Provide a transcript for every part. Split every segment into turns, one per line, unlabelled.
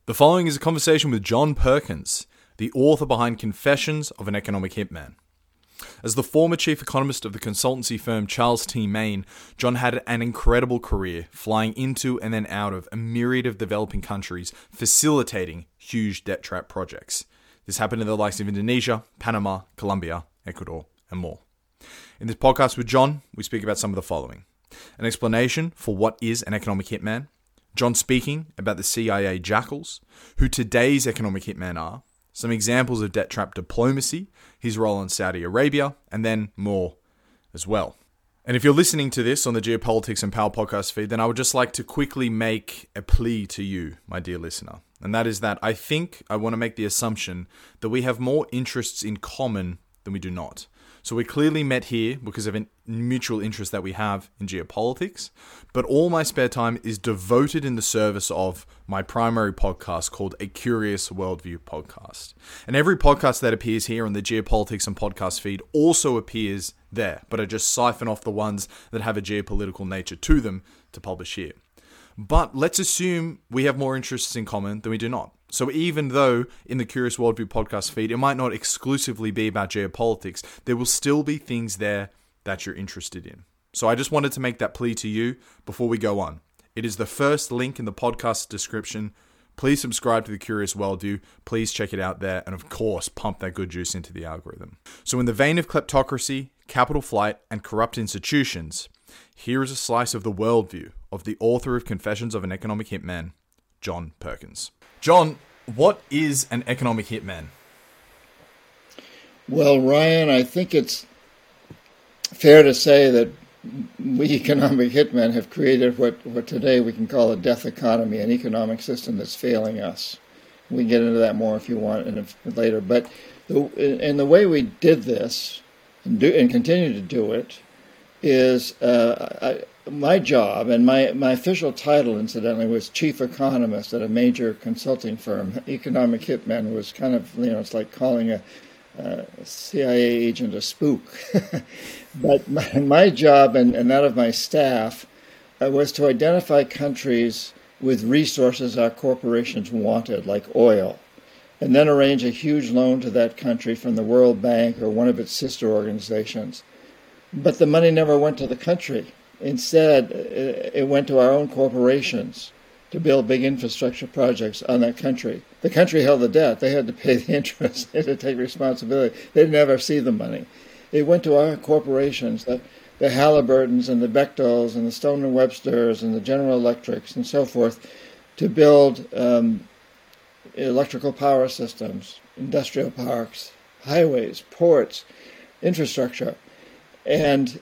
The following is a conversation with John Perkins, the author behind Confessions of an Economic Hitman. As the former chief economist of the consultancy firm Charles T. Main, John had an incredible career flying into and then out of a myriad of developing countries, facilitating huge debt trap projects. This happened in the likes of Indonesia, Panama, Colombia, Ecuador, and more. In this podcast with John, we speak about some of the following: an explanation for what is an economic hitman, John speaking about the CIA jackals, who today's economic hitmen are, some examples of debt trap diplomacy, his role in Saudi Arabia, and then more as well. And if you're listening to this on the Geopolitics and Power podcast feed, then I would just like to quickly make a plea to you, my dear listener. And that is that I want to make the assumption that we have more interests in common than we do not. So we're clearly met here because of a mutual interest that we have in geopolitics, but all my spare time is devoted in the service of my primary podcast called A Curious Worldview Podcast. And every podcast that appears here on the Geopolitics and Podcast feed also appears there, but I just siphon off the ones that have a geopolitical nature to them to publish here. But let's assume we have more interests in common than we do not. So even though in the Curious Worldview podcast feed, it might not exclusively be about geopolitics, there will still be things there that you're interested in. So I just wanted to make that plea to you before we go on. It is the first link in the podcast description. Please subscribe to the Curious Worldview. Please check it out there. And of course, pump that good juice into the algorithm. So in the vein of kleptocracy, capital flight, and corrupt institutions, here is a slice of the worldview of the author of Confessions of an Economic Hitman, John Perkins. John, what is an economic hitman?
Well, Ryan, I think it's fair to say that we economic hitmen have created what today we can call a death economy, an economic system that's failing us. We can get into that more if you want later. But the way we did this and continue to do it is my job, and my official title, incidentally, was chief economist at a major consulting firm. Economic hitman was kind of, it's like calling a CIA agent a spook. But my job and that of my staff was to identify countries with resources our corporations wanted, like oil, and then arrange a huge loan to that country from the World Bank or one of its sister organizations. But the money never went to the country. Instead, it went to our own corporations to build big infrastructure projects on that country. The country held the debt. They had to pay the interest. They had to take responsibility. They'd never see the money. It went to our corporations, the Halliburtons and the Bechtels and the Stone & Websters and the General Electrics and so forth, to build electrical power systems, industrial parks, highways, ports, infrastructure. And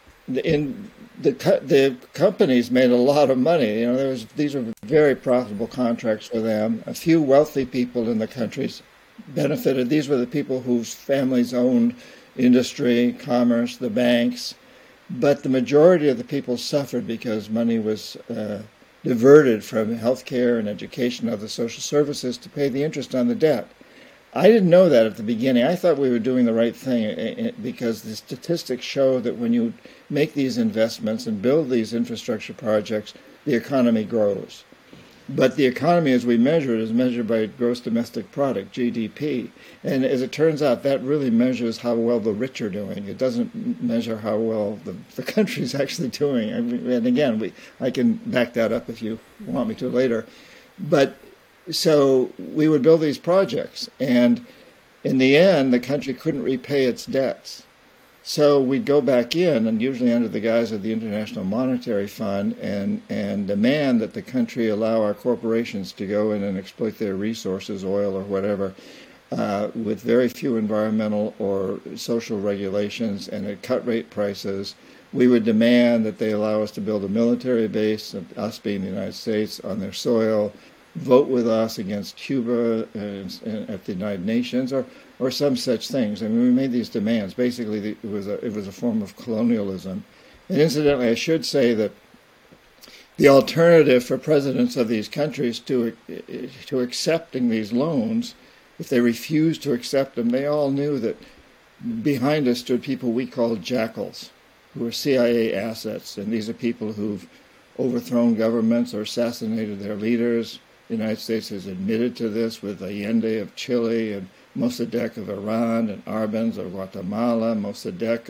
the companies made a lot of money. These were very profitable contracts for them. A few wealthy people in the countries benefited. These were the people whose families owned industry, commerce, the banks. But the majority of the people suffered because money was diverted from healthcare and education and other social services to pay the interest on the debt. I didn't know that at the beginning. I thought we were doing the right thing because the statistics show that when you make these investments and build these infrastructure projects, the economy grows. But the economy, as we measure it, is measured by gross domestic product, GDP. And as it turns out, that really measures how well the rich are doing. It doesn't measure how well the country's actually doing. And again, I can back that up if you want me to later. But so we would build these projects, and in the end, the country couldn't repay its debts. So we'd go back in, and usually under the guise of the International Monetary Fund, and demand that the country allow our corporations to go in and exploit their resources, oil or whatever, with very few environmental or social regulations and at cut-rate prices. We would demand that they allow us to build a military base, us being the United States, on their soil, vote with us against Cuba at the United Nations, or some such things. I mean, we made these demands. Basically, it was a form of colonialism. And incidentally, I should say that the alternative for presidents of these countries to accepting these loans, if they refused to accept them, they all knew that behind us stood people we called jackals, who were CIA assets. And these are people who've overthrown governments or assassinated their leaders, The United States has admitted to this with Allende of Chile and Mossadegh of Iran and Arbenz of Guatemala, Mossadegh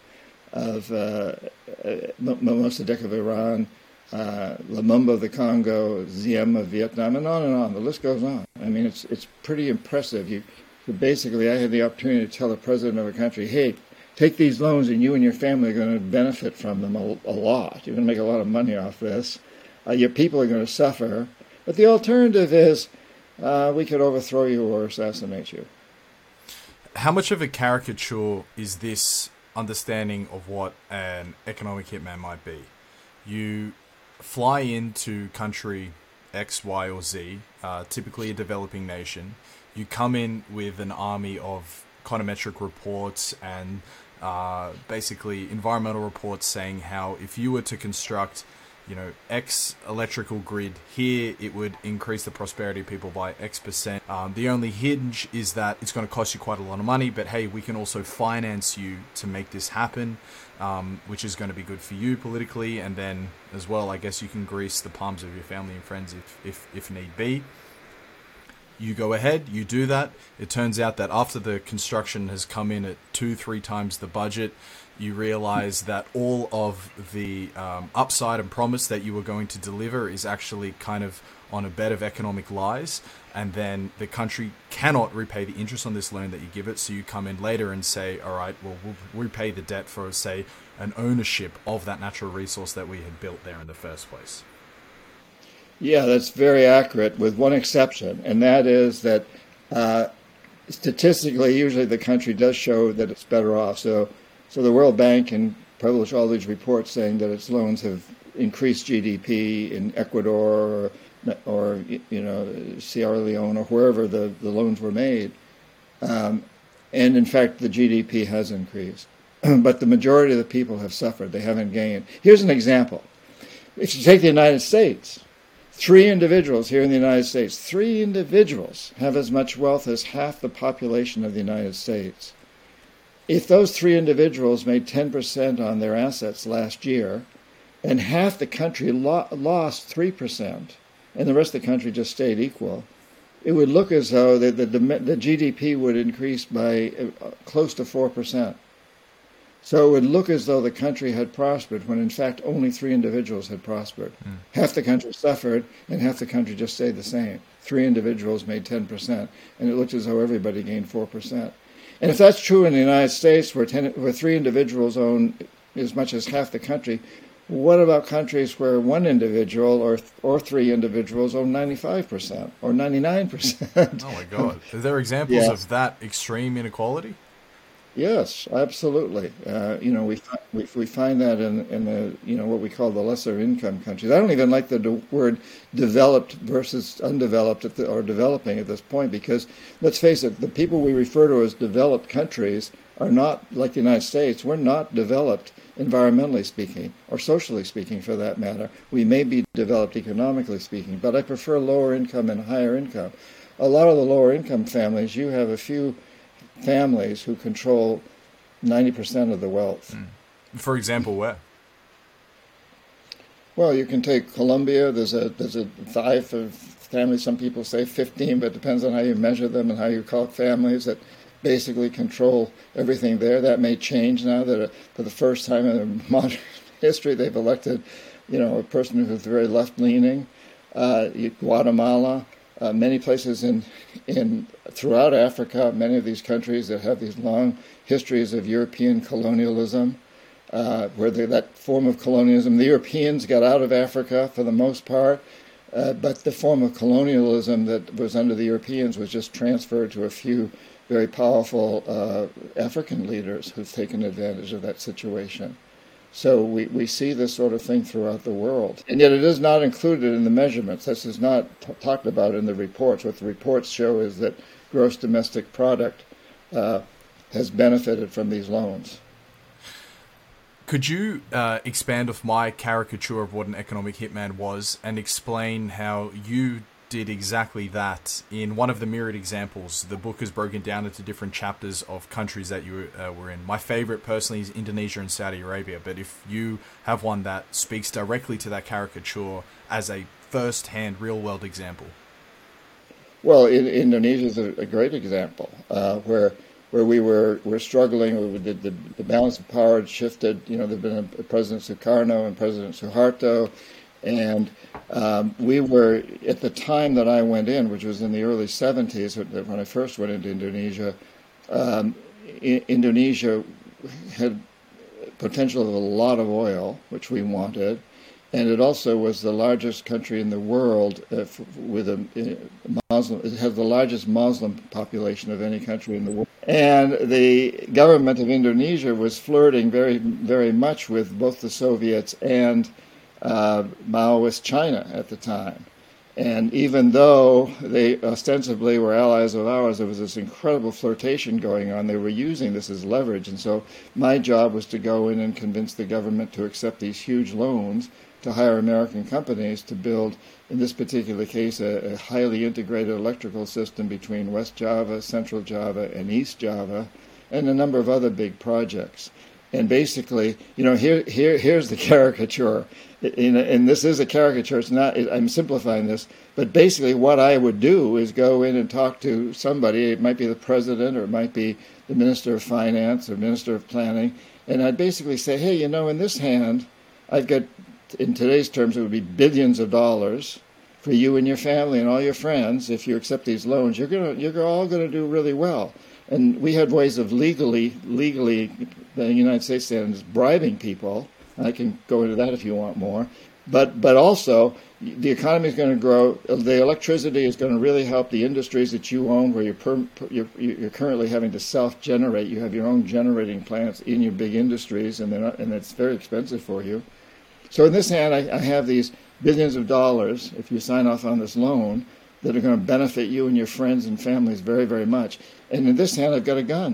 of Iran, Lumumba of the Congo, Diem of Vietnam, and on and on. The list goes on. I mean, it's pretty impressive. Basically, I had the opportunity to tell the president of a country, hey, take these loans and you and your family are going to benefit from them a lot. You're going to make a lot of money off this. Your people are going to suffer. But the alternative is we could overthrow you or assassinate you.
How much of a caricature is this understanding of what an economic hitman might be? You fly into country X, Y, or Z, typically a developing nation. You come in with an army of econometric reports and basically environmental reports saying how if you were to construct, X electrical grid here, it would increase the prosperity of people by X%. The only hinge is that it's going to cost you quite a lot of money, but hey, we can also finance you to make this happen, which is going to be good for you politically, and then as well, I guess you can grease the palms of your family and friends if need be. You go ahead, you do that. It turns out that after the construction has come in at 2-3 times the budget, you realize that all of the upside and promise that you were going to deliver is actually kind of on a bed of economic lies, and then the country cannot repay the interest on this loan that you give it, so you come in later and say, all right, well, we'll repay the debt for, say, an ownership of that natural resource that we had built there in the first place.
Yeah, that's very accurate, with one exception, and that is that statistically, usually the country does show that it's better off. So the World Bank can publish all these reports saying that its loans have increased GDP in Ecuador or Sierra Leone or wherever the loans were made, and in fact the GDP has increased, but the majority of the people have suffered. They haven't gained. Here's an example: if you take the United States. 3 individuals here in the United States, 3 individuals have as much wealth as half the population of the United States. If those 3 individuals made 10% on their assets last year, and half the country lost 3%, and the rest of the country just stayed equal, it would look as though the GDP would increase by close to 4%. So it would look as though the country had prospered when in fact only 3 individuals had prospered. Half the country suffered and half the country just stayed the same. 3 individuals made 10%, and it looked as though everybody gained 4%. And if that's true in the United States, where 3 individuals own as much as half the country, what about countries where 1 individual or 3 individuals own 95% or 99%?
Oh my God. Are there examples of that extreme inequality?
Yes, absolutely. We find that in the what we call the lesser income countries. I don't even like the word developed versus undeveloped or developing at this point, because let's face it, the people we refer to as developed countries are not like the United States. We're not developed environmentally speaking, or socially speaking for that matter. We may be developed economically speaking, but I prefer lower income and higher income. A lot of the lower income families, you have a few families who control 90% of the wealth.
For example, where?
Well, you can take Colombia. There's a 5 families. Some people say 15, but it depends on how you measure them and how you call families that basically control everything there. That may change now that for the first time in modern history they've elected, a person who's very left-leaning. Guatemala. Many places in throughout Africa, many of these countries that have these long histories of European colonialism, where that form of colonialism, the Europeans got out of Africa for the most part, but the form of colonialism that was under the Europeans was just transferred to a few very powerful African leaders who've taken advantage of that situation. So we see this sort of thing throughout the world. And yet it is not included in the measurements. This is not talked about in the reports. What the reports show is that gross domestic product has benefited from these loans.
Could you expand off my caricature of what an economic hitman was and explain how you did exactly that in one of the myriad examples? The book is broken down into different chapters of countries that you were in. My favorite personally is Indonesia and Saudi Arabia, but if you have one that speaks directly to that caricature as a first-hand real-world example.
Well, Indonesia is a great example where we were struggling. The balance of power had shifted. There'd been a President Sukarno and President Suharto, and we were at the time that I went in, which was in the early '70s, when I first went into Indonesia. Indonesia had potential of a lot of oil, which we wanted. And it also was the largest country in the world with a Muslim. It has the largest Muslim population of any country in the world. And the government of Indonesia was flirting very, very much with both the Soviets and Maoist China at the time. And even though they ostensibly were allies of ours, there was this incredible flirtation going on. They were using this as leverage. And so my job was to go in and convince the government to accept these huge loans to hire American companies to build, in this particular case, a highly integrated electrical system between West Java, Central Java, and East Java, and a number of other big projects. And basically, here's the caricature. And this is a caricature. It's not. I'm simplifying this, but basically, what I would do is go in and talk to somebody. It might be the president, or it might be the Minister of Finance or Minister of Planning, and I'd basically say, hey, in this hand, I've got, in today's terms, it would be billions of dollars for you and your family and all your friends. If you accept these loans, you're all going to do really well. And we had ways of legally, the United States standards, bribing people. I can go into that if you want more. But also, the economy is going to grow. The electricity is going to really help the industries that you own, where you're currently having to self-generate. You have your own generating plants in your big industries, and it's very expensive for you. So in this hand, I have these billions of dollars, if you sign off on this loan, that are going to benefit you and your friends and families very, very much. And in this hand, I've got a gun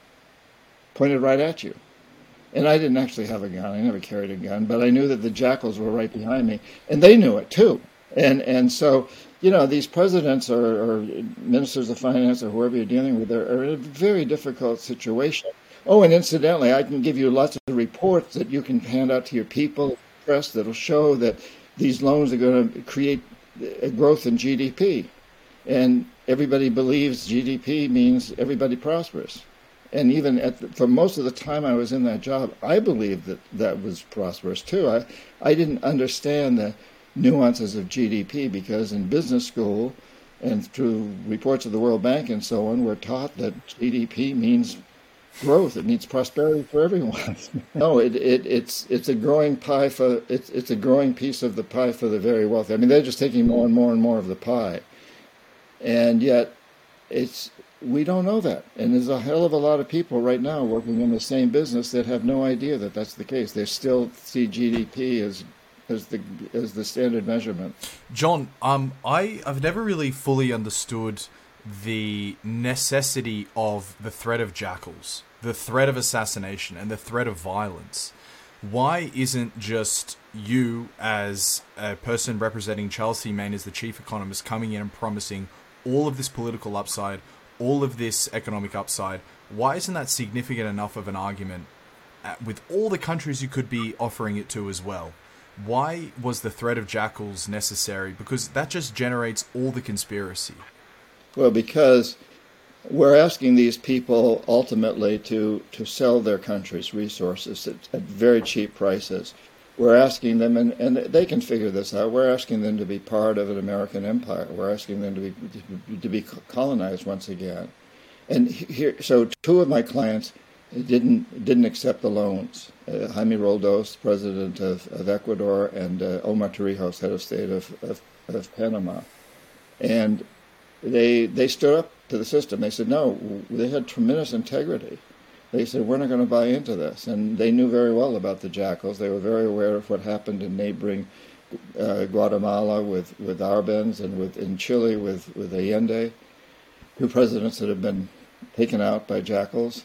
pointed right at you. And I didn't actually have a gun. I never carried a gun. But I knew that the jackals were right behind me. And they knew it, too. And so, these presidents or ministers of finance or whoever you're dealing with are in a very difficult situation. Oh, and incidentally, I can give you lots of reports that you can hand out to your people, press, that'll show that these loans are going to create a growth in GDP. And everybody believes GDP means everybody prospers. And even for most of the time I was in that job, I believed that was prosperous too. I didn't understand the nuances of GDP because in business school and through reports of the World Bank and so on, we're taught that GDP means growth. It means prosperity for everyone. No, it's a growing pie it's a growing piece of the pie for the very wealthy. I mean, they're just taking more and more and more of the pie, and yet we don't know that. And there's a hell of a lot of people right now working in the same business that have no idea that that's the case. They still see GDP as the standard measurement.
John, I've never really fully understood the necessity of the threat of jackals, the threat of assassination, and the threat of violence. Why isn't just you, as a person representing Charles T. Main as the chief economist, coming in and promising all of this political upside, all of this economic upside? Why isn't that significant enough of an argument with all the countries you could be offering it to as well? Why was the threat of jackals necessary? Because that just generates all the conspiracy.
Well, because we're asking these people ultimately to sell their country's resources at very cheap prices. We're asking them, and they can figure this out, we're asking them to be part of an American empire. We're asking them to be colonized once again. And so two of my clients didn't accept the loans. Jaime Roldos, president of Ecuador, and Omar Torrijos, head of state of Panama. And they stood up to the system. They said no. They had tremendous integrity. They said, we're not going to buy into this. And they knew very well about the jackals. They were very aware of what happened in neighboring Guatemala with Arbenz and in Chile with Allende, two presidents that have been taken out by jackals.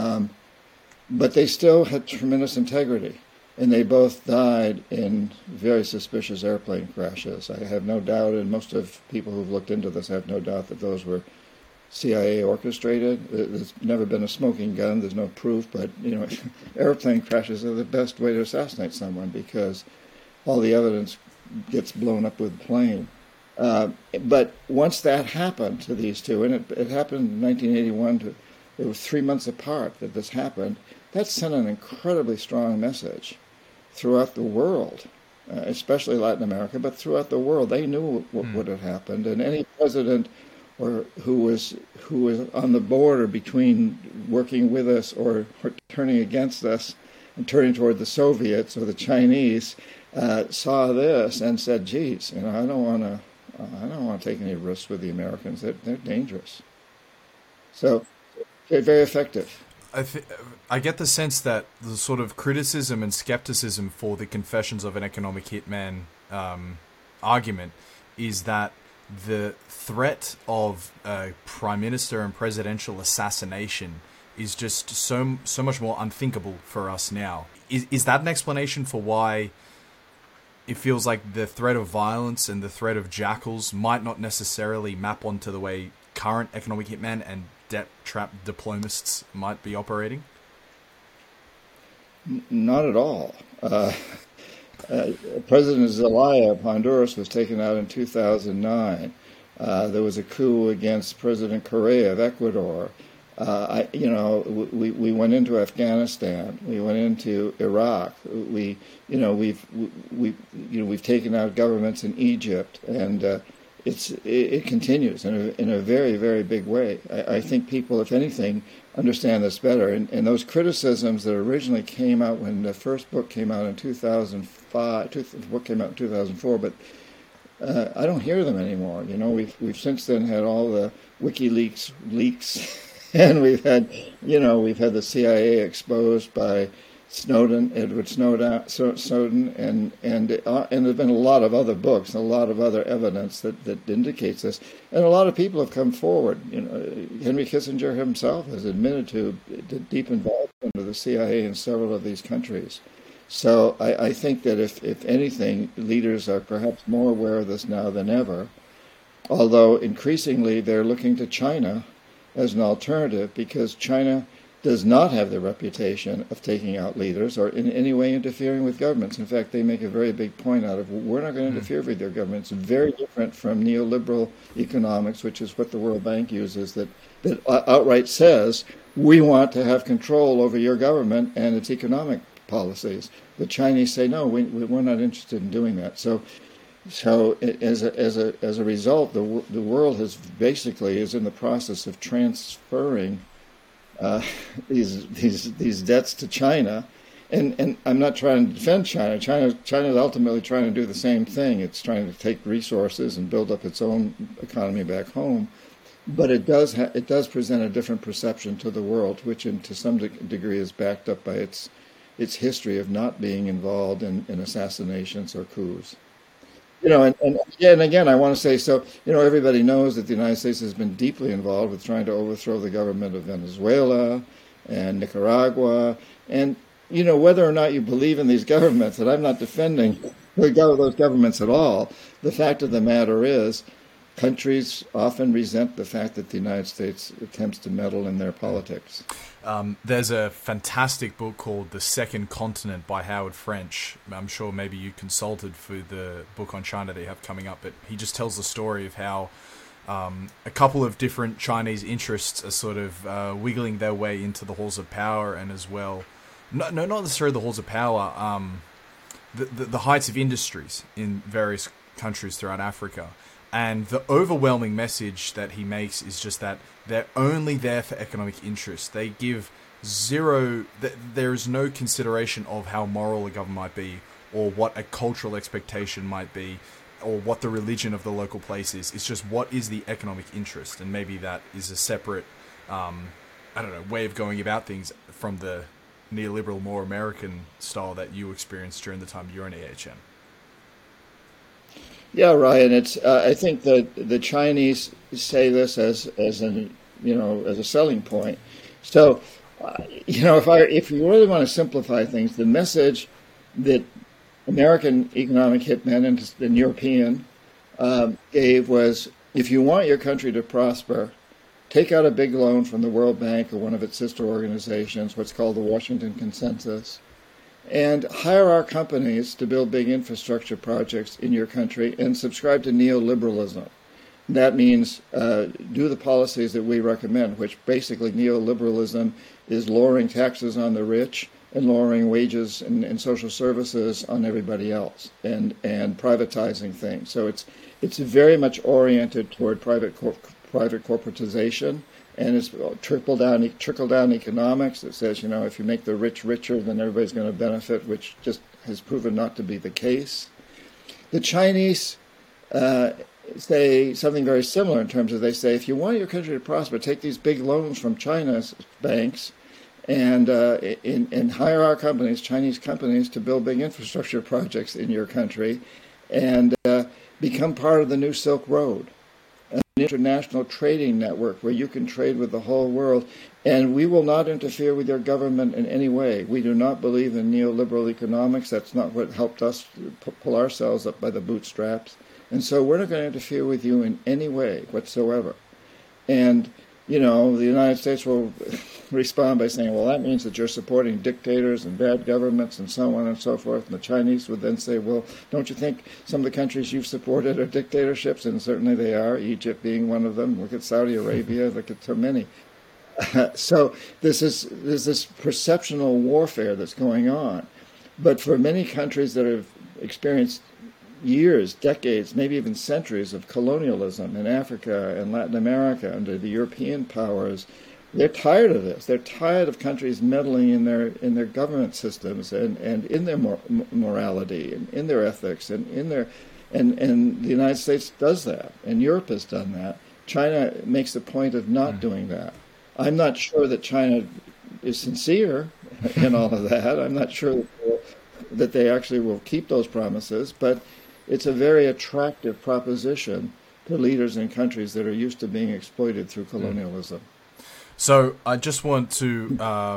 But they still had tremendous integrity. And they both died in very suspicious airplane crashes. I have no doubt, and most of people who've looked into this have no doubt that those were CIA orchestrated. There's never been a smoking gun. There's no proof, but airplane crashes are the best way to assassinate someone because all the evidence gets blown up with the plane. But once that happened to these two, and it happened in 1981, it was 3 months apart that this happened, that sent an incredibly strong message throughout the world, especially Latin America, but throughout the world. They knew what had happened, and any president or who was on the border between working with us or turning against us and turning toward the Soviets or the Chinese saw this and said, "Geez, I don't want to take any risks with the Americans. They're dangerous." So they're very effective.
I get the sense that the sort of criticism and skepticism for the Confessions of an Economic Hitman argument is that the threat of a prime minister and presidential assassination is just so much more unthinkable for us now. Is that an explanation for why it feels like the threat of violence and the threat of jackals might not necessarily map onto the way current economic hitmen and debt trap diplomatists might be operating?
Not at all. President Zelaya of Honduras was taken out in 2009. There was a coup against President Correa of Ecuador. We went into Afghanistan. We went into Iraq. We've taken out governments in Egypt, and it continues in a very, very big way. I think people, if anything, understand this better. And those criticisms that originally came out when the first book came out in 2005, the book came out in 2004, but I don't hear them anymore. We've since then had all the WikiLeaks leaks. And we've had the CIA exposed by Edward Snowden, and there've been a lot of other books, a lot of other evidence that indicates this, and a lot of people have come forward. Henry Kissinger himself has admitted to deep involvement of the CIA in several of these countries. So I think that if anything, leaders are perhaps more aware of this now than ever, although increasingly they're looking to China as an alternative, because China does not have the reputation of taking out leaders or in any way interfering with governments. In fact, they make a very big point out of, we're not going to interfere with their governments. Very different from neoliberal economics, which is what the World Bank uses, that outright says, we want to have control over your government and its economic policies. The Chinese say, no, we're not interested in doing that. So as a result, the world is in the process of transferring these debts to China, and I'm not trying to defend China. China is ultimately trying to do the same thing. It's trying to take resources and build up its own economy back home, but it does present a different perception to the world, which to some degree is backed up by its history of not being involved in assassinations or coups. And again, I want to say, so, everybody knows that the United States has been deeply involved with trying to overthrow the government of Venezuela and Nicaragua. And, whether or not you believe in these governments, and I'm not defending those governments at all, the fact of the matter is, countries often resent the fact that the United States attempts to meddle in their politics.
There's a fantastic book called The Second Continent by Howard French. I'm sure maybe you consulted for the book on China that you have coming up, but he just tells the story of how a couple of different Chinese interests are sort of wiggling their way into the halls of power, and as well, not necessarily the halls of power, the heights of industries in various countries throughout Africa. And the overwhelming message that he makes is just that they're only there for economic interest. They give zero, there is no consideration of how moral a government might be, or what a cultural expectation might be, or what the religion of the local place is. It's just what is the economic interest. And maybe that is a separate, way of going about things from the neoliberal, more American style that you experienced during the time you were in EHM.
Yeah, Ryan. I think that the Chinese say this as a selling point. So, if you really want to simplify things, the message that American economic hitmen and European gave was, if you want your country to prosper, take out a big loan from the World Bank or one of its sister organizations, what's called the Washington Consensus, and hire our companies to build big infrastructure projects in your country and subscribe to neoliberalism. That means do the policies that we recommend, which basically neoliberalism is lowering taxes on the rich and lowering wages and social services on everybody else, and privatizing things. So it's very much oriented toward private corporatization, and it's trickle down economics that says, if you make the rich richer, then everybody's going to benefit, which just has proven not to be the case. The Chinese say something very similar in terms of, they say, if you want your country to prosper, take these big loans from China's banks and hire our companies, Chinese companies, to build big infrastructure projects in your country, and become part of the new Silk Road, an international trading network where you can trade with the whole world, and we will not interfere with your government in any way. We do not believe in neoliberal economics. That's not what helped us pull ourselves up by the bootstraps. And so we're not going to interfere with you in any way whatsoever. And, the United States will respond by saying, well, that means that you're supporting dictators and bad governments and so on and so forth. And the Chinese would then say, well, don't you think some of the countries you've supported are dictatorships? And certainly they are, Egypt being one of them. Look at Saudi Arabia, look at so many. So there's this perceptional warfare that's going on. But for many countries that have experienced years, decades, maybe even centuries of colonialism in Africa and Latin America under the European powers, they're tired of this. They're tired of countries meddling in their government systems and in their morality and in their ethics and the United States does that, and Europe has done that. China makes a point of not doing that. I'm not sure that China is sincere in all of that. I'm not sure that they actually will keep those promises, but it's a very attractive proposition to leaders in countries that are used to being exploited through colonialism.
So I just want to,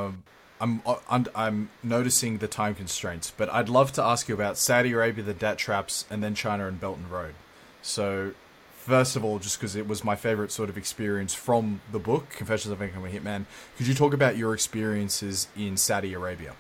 I'm noticing the time constraints, but I'd love to ask you about Saudi Arabia, the debt traps, and then China and Belt and Road. So first of all, just because it was my favorite sort of experience from the book, Confessions of an Economic Hitman, could you talk about your experiences in Saudi Arabia?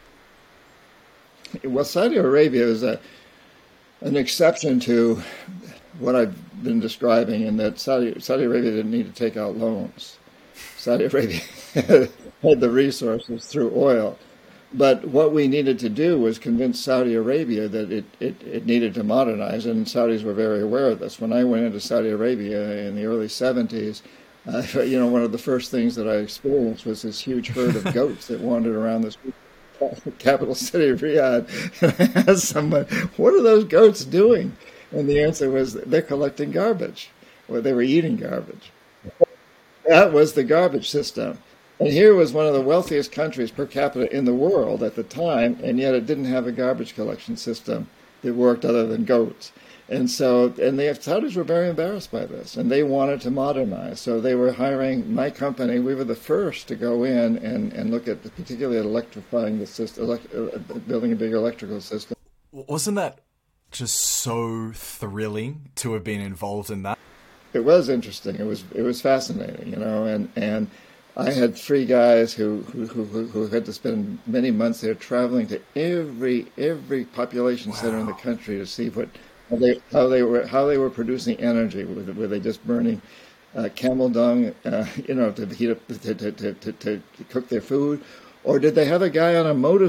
Well, Saudi Arabia is an exception to what I've been describing, in that Saudi Arabia didn't need to take out loans. Saudi Arabia had the resources through oil. But what we needed to do was convince Saudi Arabia that it needed to modernize, and Saudis were very aware of this. When I went into Saudi Arabia in the early 70s, one of the first things that I experienced was this huge herd of goats that wandered around this capital city of Riyadh. And I asked someone, what are those goats doing? And the answer was, they're collecting garbage. Well, they were eating garbage. That was the garbage system. And here was one of the wealthiest countries per capita in the world at the time, and yet it didn't have a garbage collection system that worked other than goats. And the Saudis were very embarrassed by this, and they wanted to modernize. So they were hiring my company. We were the first to go in and look at, particularly at electrifying the system, building a big electrical system.
Wasn't that just so thrilling to have been involved in that?
It was interesting. It was fascinating, and I had three guys who had to spend many months there traveling to every population center in the country to see how they were producing energy. Were they just burning camel dung, to heat up to cook their food, or did they have a guy on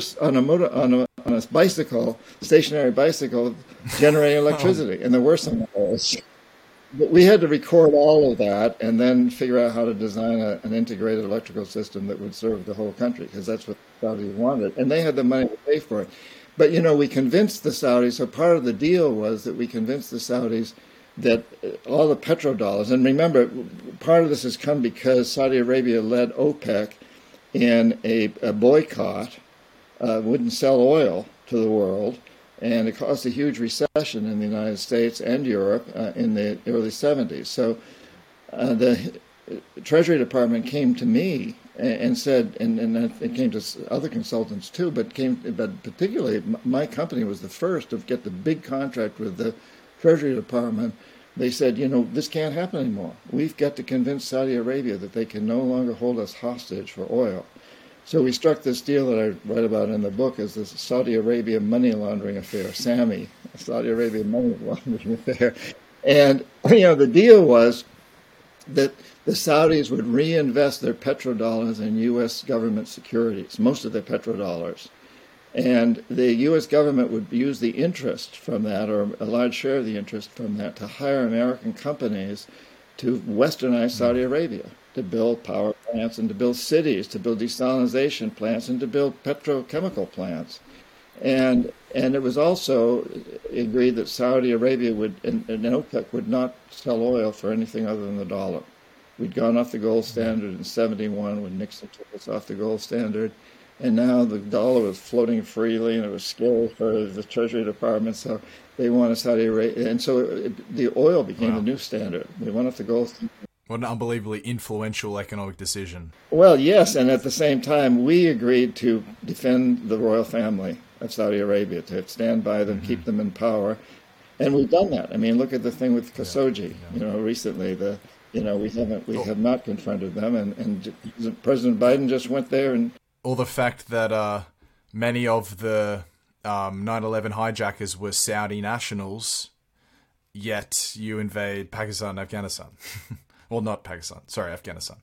a bicycle, stationary bicycle, generating electricity? And there were some of those. But we had to record all of that and then figure out how to design an integrated electrical system that would serve the whole country, because that's what the Saudis wanted. And they had the money to pay for it. But, we convinced the Saudis, so part of the deal was that we convinced the Saudis that all the petrodollars, and remember, part of this has come because Saudi Arabia led OPEC in a boycott, wouldn't sell oil to the world, and it caused a huge recession in the United States and Europe in the early 70s. So the Treasury Department came to me and said, and it came to other consultants too, but particularly my company was the first to get the big contract with the Treasury Department. They said, this can't happen anymore. We've got to convince Saudi Arabia that they can no longer hold us hostage for oil. So we struck this deal that I write about in the book as the Saudi Arabia money laundering affair, SAMI, Saudi Arabia money laundering affair. And, the deal was that the Saudis would reinvest their petrodollars in U.S. government securities, most of their petrodollars. And the U.S. government would use the interest from that, or a large share of the interest from that, to hire American companies to westernize Saudi Arabia, to build power plants and to build cities, to build desalination plants and to build petrochemical plants. And it was also agreed that Saudi Arabia would and OPEC would not sell oil for anything other than the dollar. We'd gone off the gold standard in '71 when Nixon took us off the gold standard. And now the dollar was floating freely, and it was scary for the Treasury Department. So they wanted Saudi Arabia, and so the oil became the new standard. They went off the gold standard.
What an unbelievably influential economic decision.
Well, yes, and at the same time, we agreed to defend the royal family of Saudi Arabia, to stand by them, keep them in power, and we've done that. I mean, look at the thing with Khashoggi. Recently, we have not confronted them, and President Biden just went there and.
Or the fact that many of the 9/11 hijackers were Saudi nationals, yet you invade Pakistan and Afghanistan. Well, not Pakistan. Sorry, Afghanistan.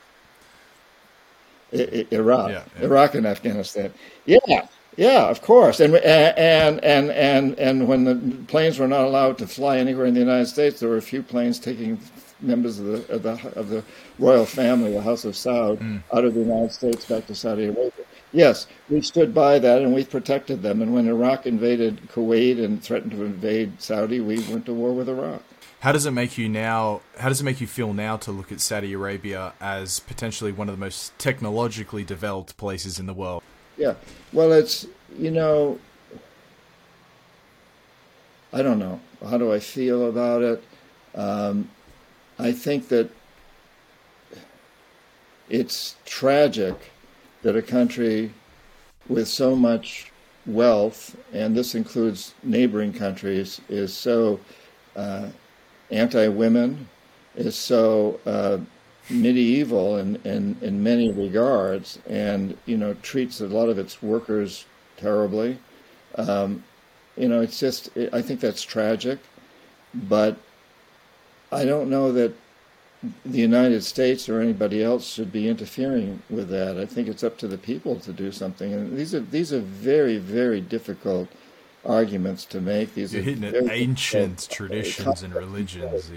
Iraq,
yeah.
Iraq and Afghanistan. Yeah, of course. And when the planes were not allowed to fly anywhere in the United States, there were a few planes taking members of the royal family, the House of Saud, out of the United States back to Saudi Arabia. Yes, we stood by that and we protected them. And when Iraq invaded Kuwait and threatened to invade Saudi, we went to war with Iraq.
How does it make you now? How does it make you feel now to look at Saudi Arabia as potentially one of the most technologically developed places in the world?
Yeah, well, it's, I don't know. How do I feel about it? I think that it's tragic that a country with so much wealth, and this includes neighboring countries, is so anti-women, is so medieval in many regards, and treats a lot of its workers terribly. It's just, I think that's tragic, but I don't know that the United States or anybody else should be interfering with that. I think it's up to the people to do something. And these are very, very difficult arguments to make. These
You're hitting at ancient traditions and religions.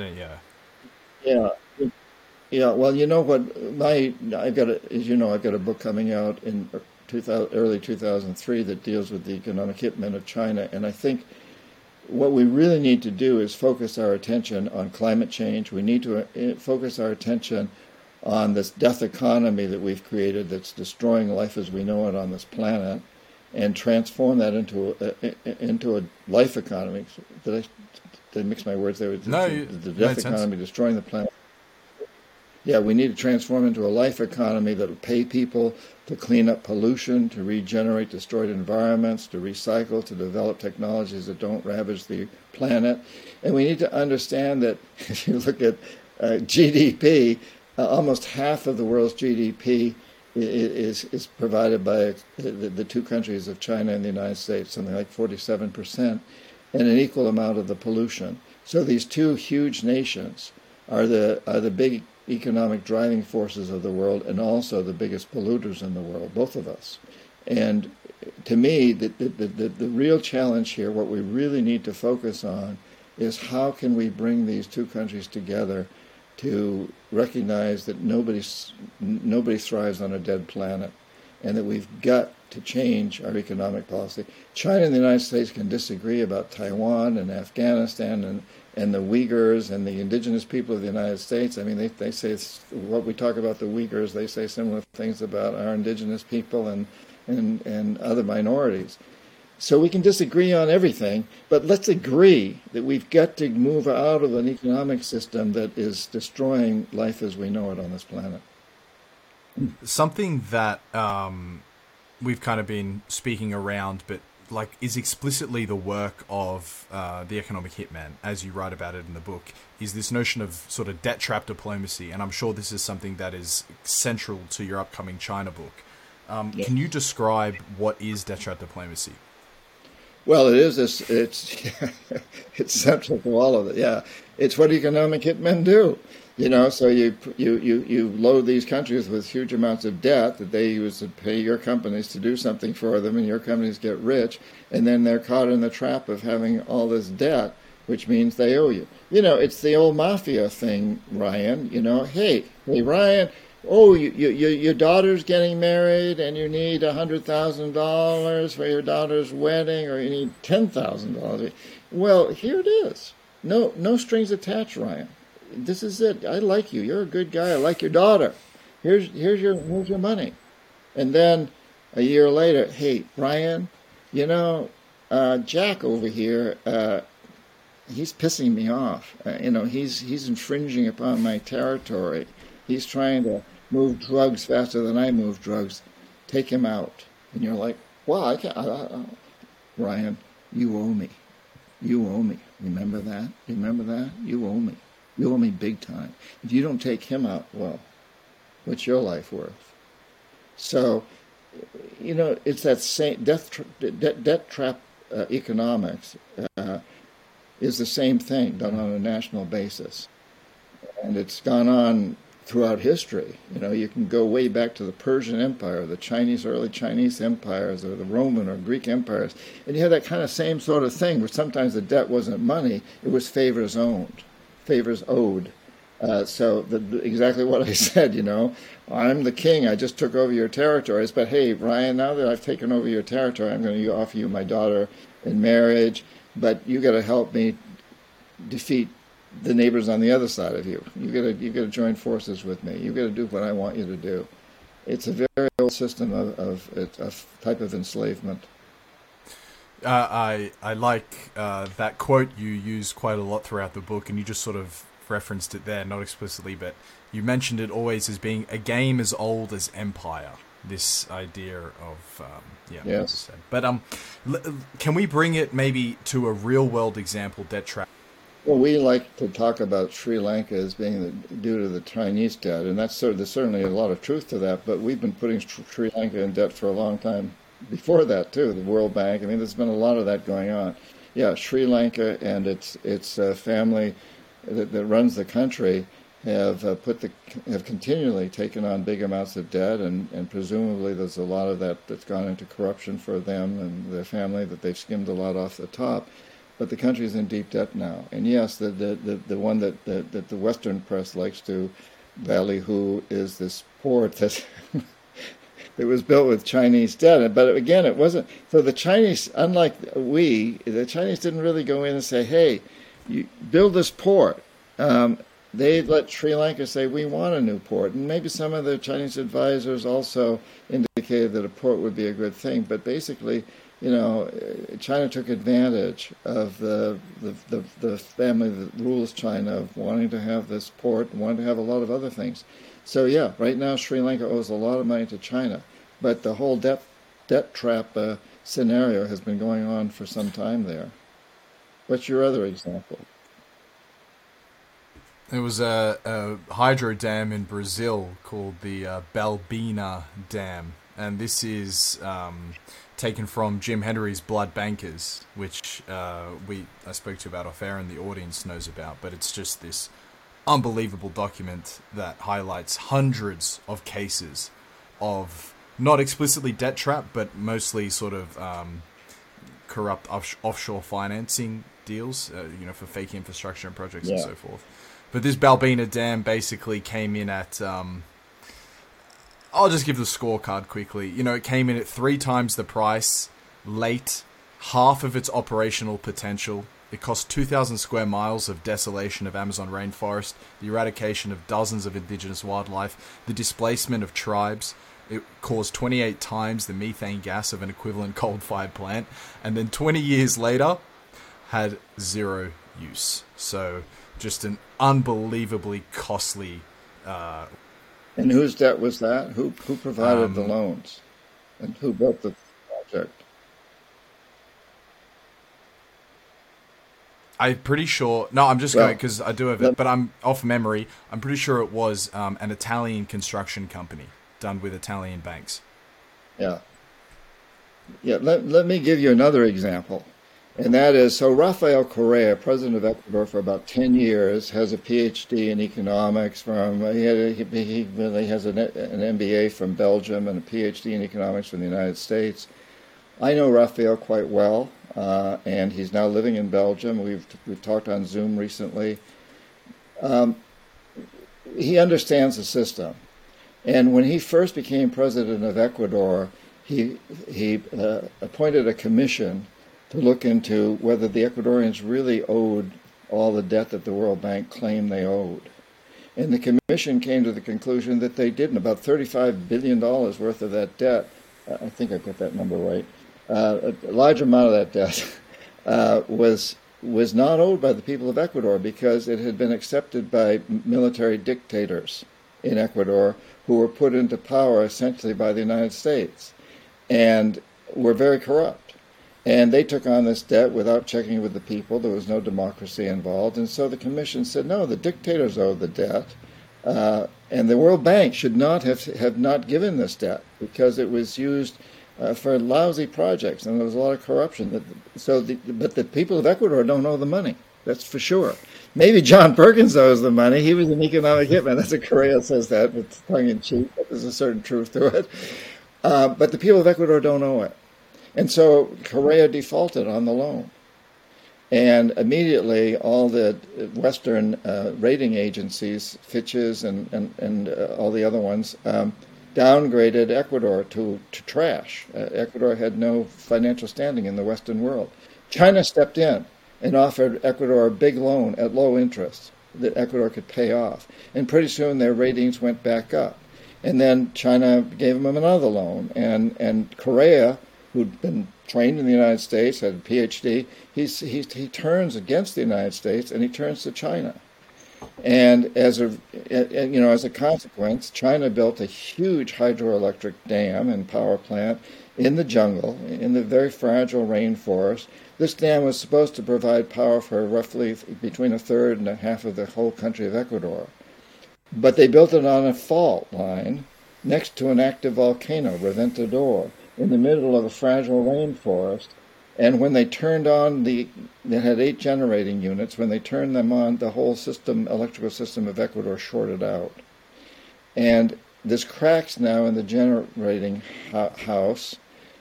Yeah. Well, you know what? I've got a book coming out in early 2003 that deals with the economic hitmen of China, and I think what we really need to do is focus our attention on climate change. We need to focus our attention on this death economy that we've created that's destroying life as we know it on this planet, and transform that into a life economy. Did I mix my words there?
No,
the death economy destroying the planet. Yeah, we need to transform into a life economy that will pay people to clean up pollution, to regenerate destroyed environments, to recycle, to develop technologies that don't ravage the planet. And we need to understand that if you look at GDP, almost half of the world's GDP is provided by the two countries of China and the United States, something like 47%, and an equal amount of the pollution. So these two huge nations are the big economic driving forces of the world, and also the biggest polluters in the world, both of us. And to me, the real challenge here, what we really need to focus on, is how can we bring these two countries together to recognize that nobody thrives on a dead planet, and that we've got to change our economic policy. China and the United States can disagree about Taiwan and Afghanistan and the Uyghurs and the indigenous people of the United States. I mean, they say what we talk about the Uyghurs, they say similar things about our indigenous people and other minorities. So we can disagree on everything, but let's agree that we've got to move out of an economic system that is destroying life as we know it on this planet.
Something that we've kind of been speaking around, but is explicitly the work of the economic hitman, as you write about it in the book, is this notion of sort of debt trap diplomacy. And I'm sure this is something that is central to your upcoming China book.
Yeah.
Can you describe what is debt trap diplomacy?
Well, it is this. It's it's central to all of it. Yeah, it's what economic hitmen do. So you load these countries with huge amounts of debt that they use to pay your companies to do something for them, and your companies get rich, and then they're caught in the trap of having all this debt, which means they owe you. It's the old mafia thing, Ryan. Hey, Ryan. Oh, your daughter's getting married, and you need $100,000 for your daughter's wedding, or you need $10,000. Well, here it is. No strings attached, Ryan. This is it. I like you. You're a good guy. I like your daughter. Here's your money. And then a year later, hey, Ryan, Jack over here, he's pissing me off. He's infringing upon my territory. He's trying to move drugs faster than I move drugs. Take him out. And you're like, well, I can't. Ryan, you owe me. You owe me. Remember that? Remember that? You owe me. You owe me big time. If you don't take him out, well, what's your life worth? So, it's that same debt trap economics is the same thing done on a national basis. And it's gone on throughout history. You can go way back to the Persian Empire, the early Chinese empires, or the Roman or Greek empires, and you had that kind of same sort of thing, where sometimes the debt wasn't money, it was favors owed. Exactly what I said, I'm the king, I just took over your territories, but hey, Ryan, now that I've taken over your territory, I'm going to offer you my daughter in marriage, but you got to help me defeat the neighbors on the other side of you. You got to join forces with me. You got to do what I want you to do. It's a very old system of type of enslavement.
I like that quote you use quite a lot throughout the book, and you just sort of referenced it there, not explicitly, but you mentioned it always as being a game as old as empire. This idea of
yes.
But can we bring it maybe to a real world example, debt trap?
Well, we like to talk about Sri Lanka as being due to the Chinese debt, and there's certainly a lot of truth to that, but we've been putting Sri Lanka in debt for a long time before that, too, the World Bank. I mean, there's been a lot of that going on. Yeah, Sri Lanka and its family that runs the country have continually taken on big amounts of debt, and presumably there's a lot of that's gone into corruption for them and their family, that they've skimmed a lot off the top. But the country's in deep debt now. And yes, the one that the Western press likes to ballyhoo is this port that it was built with Chinese debt. But again, it wasn't. So the Chinese, unlike the Chinese didn't really go in and say, hey, you build this port. They let Sri Lanka say, we want a new port. And maybe some of the Chinese advisors also indicated that a port would be a good thing. But basically, China took advantage of the family that rules China of wanting to have this port and wanting to have a lot of other things. So yeah, right now Sri Lanka owes a lot of money to China, but the whole debt trap scenario has been going on for some time there. What's your other example?
There was a hydro dam in Brazil called the Belbina Dam, and this is taken from Jim Henry's Blood Bankers, which I spoke to about off air and the audience knows about, but it's just this unbelievable document that highlights hundreds of cases of not explicitly debt trap, but mostly sort of corrupt offshore financing deals, for fake infrastructure and projects and so forth. But this Balbina Dam basically came in at, I'll just give the scorecard quickly. It came in at 3 times the price, late, half of its operational potential. It cost 2,000 square miles of desolation of Amazon rainforest, the eradication of dozens of indigenous wildlife, the displacement of tribes. It caused 28 times the methane gas of an equivalent coal-fired plant, and then 20 years later, had 0 use. So just an unbelievably costly.
And whose debt was that? Who provided the loans, and who built the project?
I'm pretty sure. No, I'm just going because I do have it, but I'm off memory. I'm pretty sure it was an Italian construction company done with Italian banks.
Yeah. Yeah. Let me give you another example. And that is, so Rafael Correa, president of Ecuador for about 10 years, has a PhD in economics he really has an MBA from Belgium and a PhD in economics from the United States. I know Rafael quite well, and he's now living in Belgium. We've talked on Zoom recently. He understands the system. And when he first became president of Ecuador, he appointed a commission to look into whether the Ecuadorians really owed all the debt that the World Bank claimed they owed. And the commission came to the conclusion that they didn't. About $35 billion worth of that debt, I think I've got that number right, a large amount of that debt was not owed by the people of Ecuador because it had been accepted by military dictators in Ecuador who were put into power essentially by the United States and were very corrupt. And they took on this debt without checking with the people. There was no democracy involved. And so the commission said, no, the dictators owe the debt. And the World Bank should not have not given this debt because it was used for lousy projects. And there was a lot of corruption. But the people of Ecuador don't owe the money. That's for sure. Maybe John Perkins owes the money. He was an economic hitman. That's what Correa says that, but tongue-in-cheek. But there's a certain truth to it. But the people of Ecuador don't owe it. And so Correa defaulted on the loan. And immediately all the Western rating agencies, Fitch's and all the other ones, downgraded Ecuador to trash. Ecuador had no financial standing in the Western world. China stepped in and offered Ecuador a big loan at low interest that Ecuador could pay off. And pretty soon their ratings went back up. And then China gave them another loan. And Correa, who'd been trained in the United States, had a PhD, he turns against the United States and he turns to China. And as a consequence, China built a huge hydroelectric dam and power plant in the jungle, in the very fragile rainforest. This dam was supposed to provide power for roughly between a third and a half of the whole country of Ecuador. But they built it on a fault line next to an active volcano, Reventador, in the middle of a fragile rainforest. And when they turned on they had 8 generating units. When they turned them on, the whole electrical system of Ecuador shorted out. And there's cracks now in the generating house,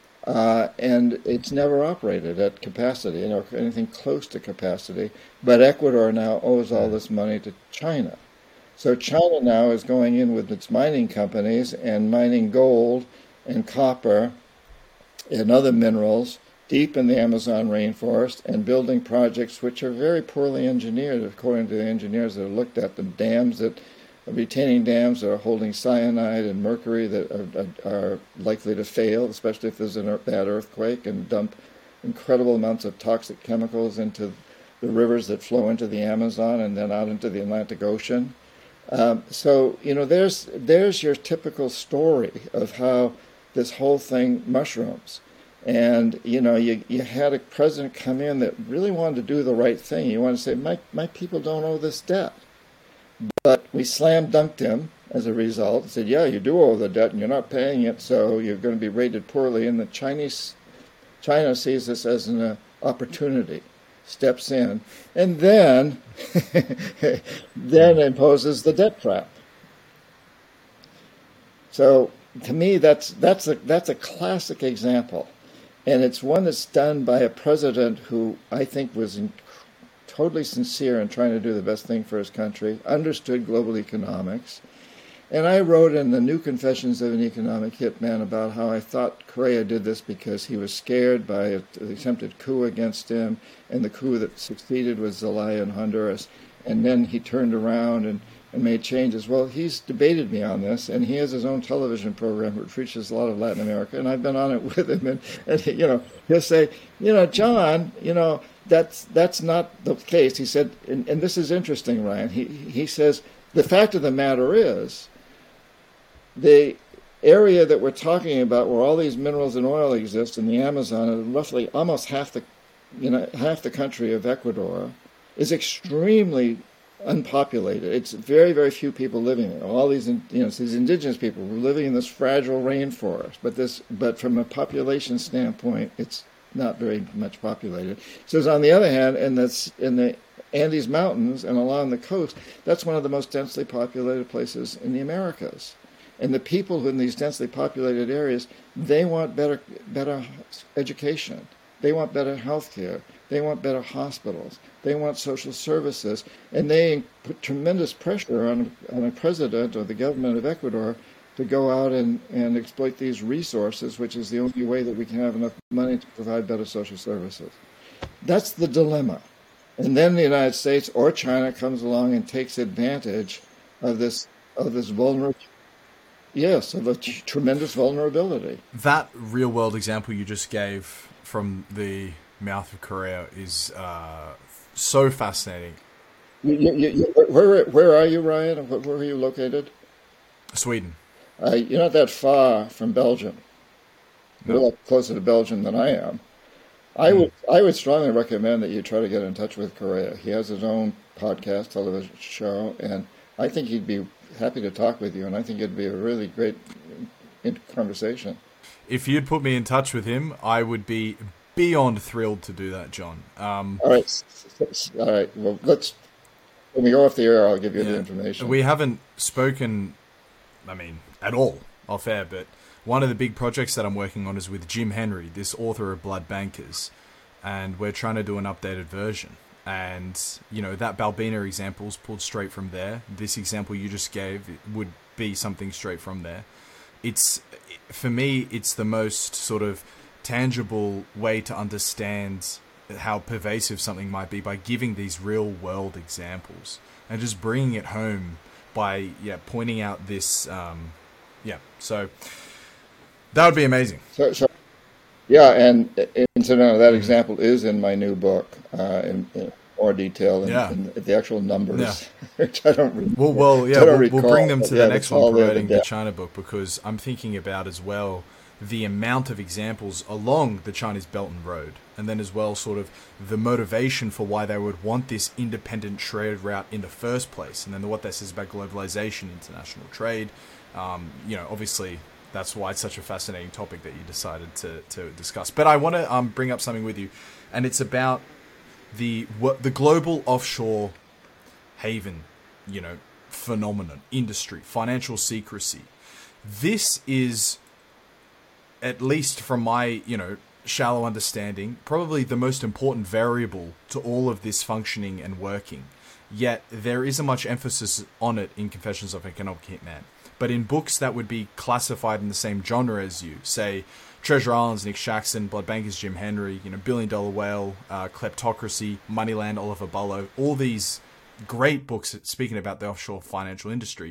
and it's never operated at capacity, anything close to capacity. But Ecuador now owes all this money to China. So China now is going in with its mining companies and mining gold and copper and other minerals deep in the Amazon rainforest and building projects which are very poorly engineered, according to the engineers that have looked at them. Retaining dams that are holding cyanide and mercury that are likely to fail, especially if there's a bad earthquake, and dump incredible amounts of toxic chemicals into the rivers that flow into the Amazon and then out into the Atlantic Ocean. So there's your typical story of how this whole thing mushrooms. And, you had a president come in that really wanted to do the right thing. You want to say, my people don't owe this debt. But we slam dunked him as a result and said, yeah, you do owe the debt and you're not paying it, so you're going to be rated poorly. And China sees this as an opportunity, steps in, and then imposes the debt trap. So to me, that's a classic example. And it's one that's done by a president who I think was totally sincere in trying to do the best thing for his country, understood global economics. And I wrote in the New Confessions of an Economic Hitman about how I thought Correa did this because he was scared by an attempted coup against him, and the coup that succeeded was Zelaya in Honduras. And then he turned around and made changes. Well, he's debated me on this, and he has his own television program which reaches a lot of Latin America, and I've been on it with him, and he'll say, John, that's not the case. He said, and this is interesting, Ryan, he says, the fact of the matter is, the area that we're talking about where all these minerals and oil exist in the Amazon, and roughly almost half the country of Ecuador, is extremely unpopulated. It's very, very few people living there. All these, it's these indigenous people who are living in this fragile rainforest. But from a population standpoint, it's not very much populated. So on the other hand, in the Andes Mountains and along the coast, that's one of the most densely populated places in the Americas. And the people in these densely populated areas, they want better education. They want better health care. They want better hospitals. They want social services. And they put tremendous pressure on a president or the government of Ecuador to go out and exploit these resources, which is the only way that we can have enough money to provide better social services. That's the dilemma. And then the United States or China comes along and takes advantage of this vulnerability. Yes, of a tremendous vulnerability.
That real-world example you just gave from the mouth of Korea is so fascinating.
Where are you, Ryan? Where are you located?
Sweden.
You're not that far from Belgium.
No.
You're a lot closer to Belgium than I am. I would strongly recommend that you try to get in touch with Korea. He has his own podcast, television show, and I think he'd be happy to talk with you, and I think it'd be a really great conversation.
If you'd put me in touch with him, I would be beyond thrilled to do that, John.
All right. Well, when we go off the air, I'll give you the information.
We haven't spoken, at all off air, but one of the big projects that I'm working on is with Jim Henry, this author of Blood Bankers, and we're trying to do an updated version. And, that Balbina example is pulled straight from there. This example you just gave would be something straight from there. For me, it's the most sort of tangible way to understand how pervasive something might be by giving these real-world examples and just bringing it home by pointing out this. So that would be amazing.
And incidentally, that example is in my new book in more detail in the actual numbers, which I don't recall.
We'll bring them to the next one, promoting the China book, because I'm thinking about as well the amount of examples along the Chinese Belt and Road, and then as well sort of the motivation for why they would want this independent trade route in the first place, and then what that says about globalization, international trade. Obviously, that's why it's such a fascinating topic that you decided to discuss. But I want to bring up something with you, and it's about the global offshore haven, phenomenon, industry, financial secrecy. This is, at least from my, shallow understanding, probably the most important variable to all of this functioning and working. Yet there isn't much emphasis on it in Confessions of an Economic Hitman. But in books that would be classified in the same genre as you, say Treasure Island's Nick Shaxson, Blood Bankers Jim Henry, Billion Dollar Whale, Kleptocracy, Moneyland Oliver Bullough, all these great books speaking about the offshore financial industry,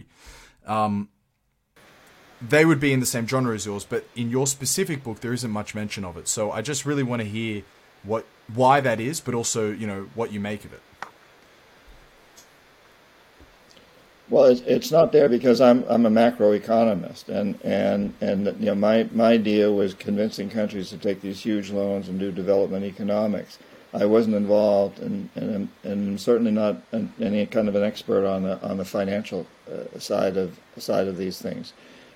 they would be in the same genre as yours, but in your specific book, there isn't much mention of it. So I just really want to hear why that is, but also, what you make of it.
Well, it's not there because I'm a macroeconomist, and my idea was convincing countries to take these huge loans and do development economics. I wasn't involved, and I'm certainly not any kind of an expert on the financial side of these things.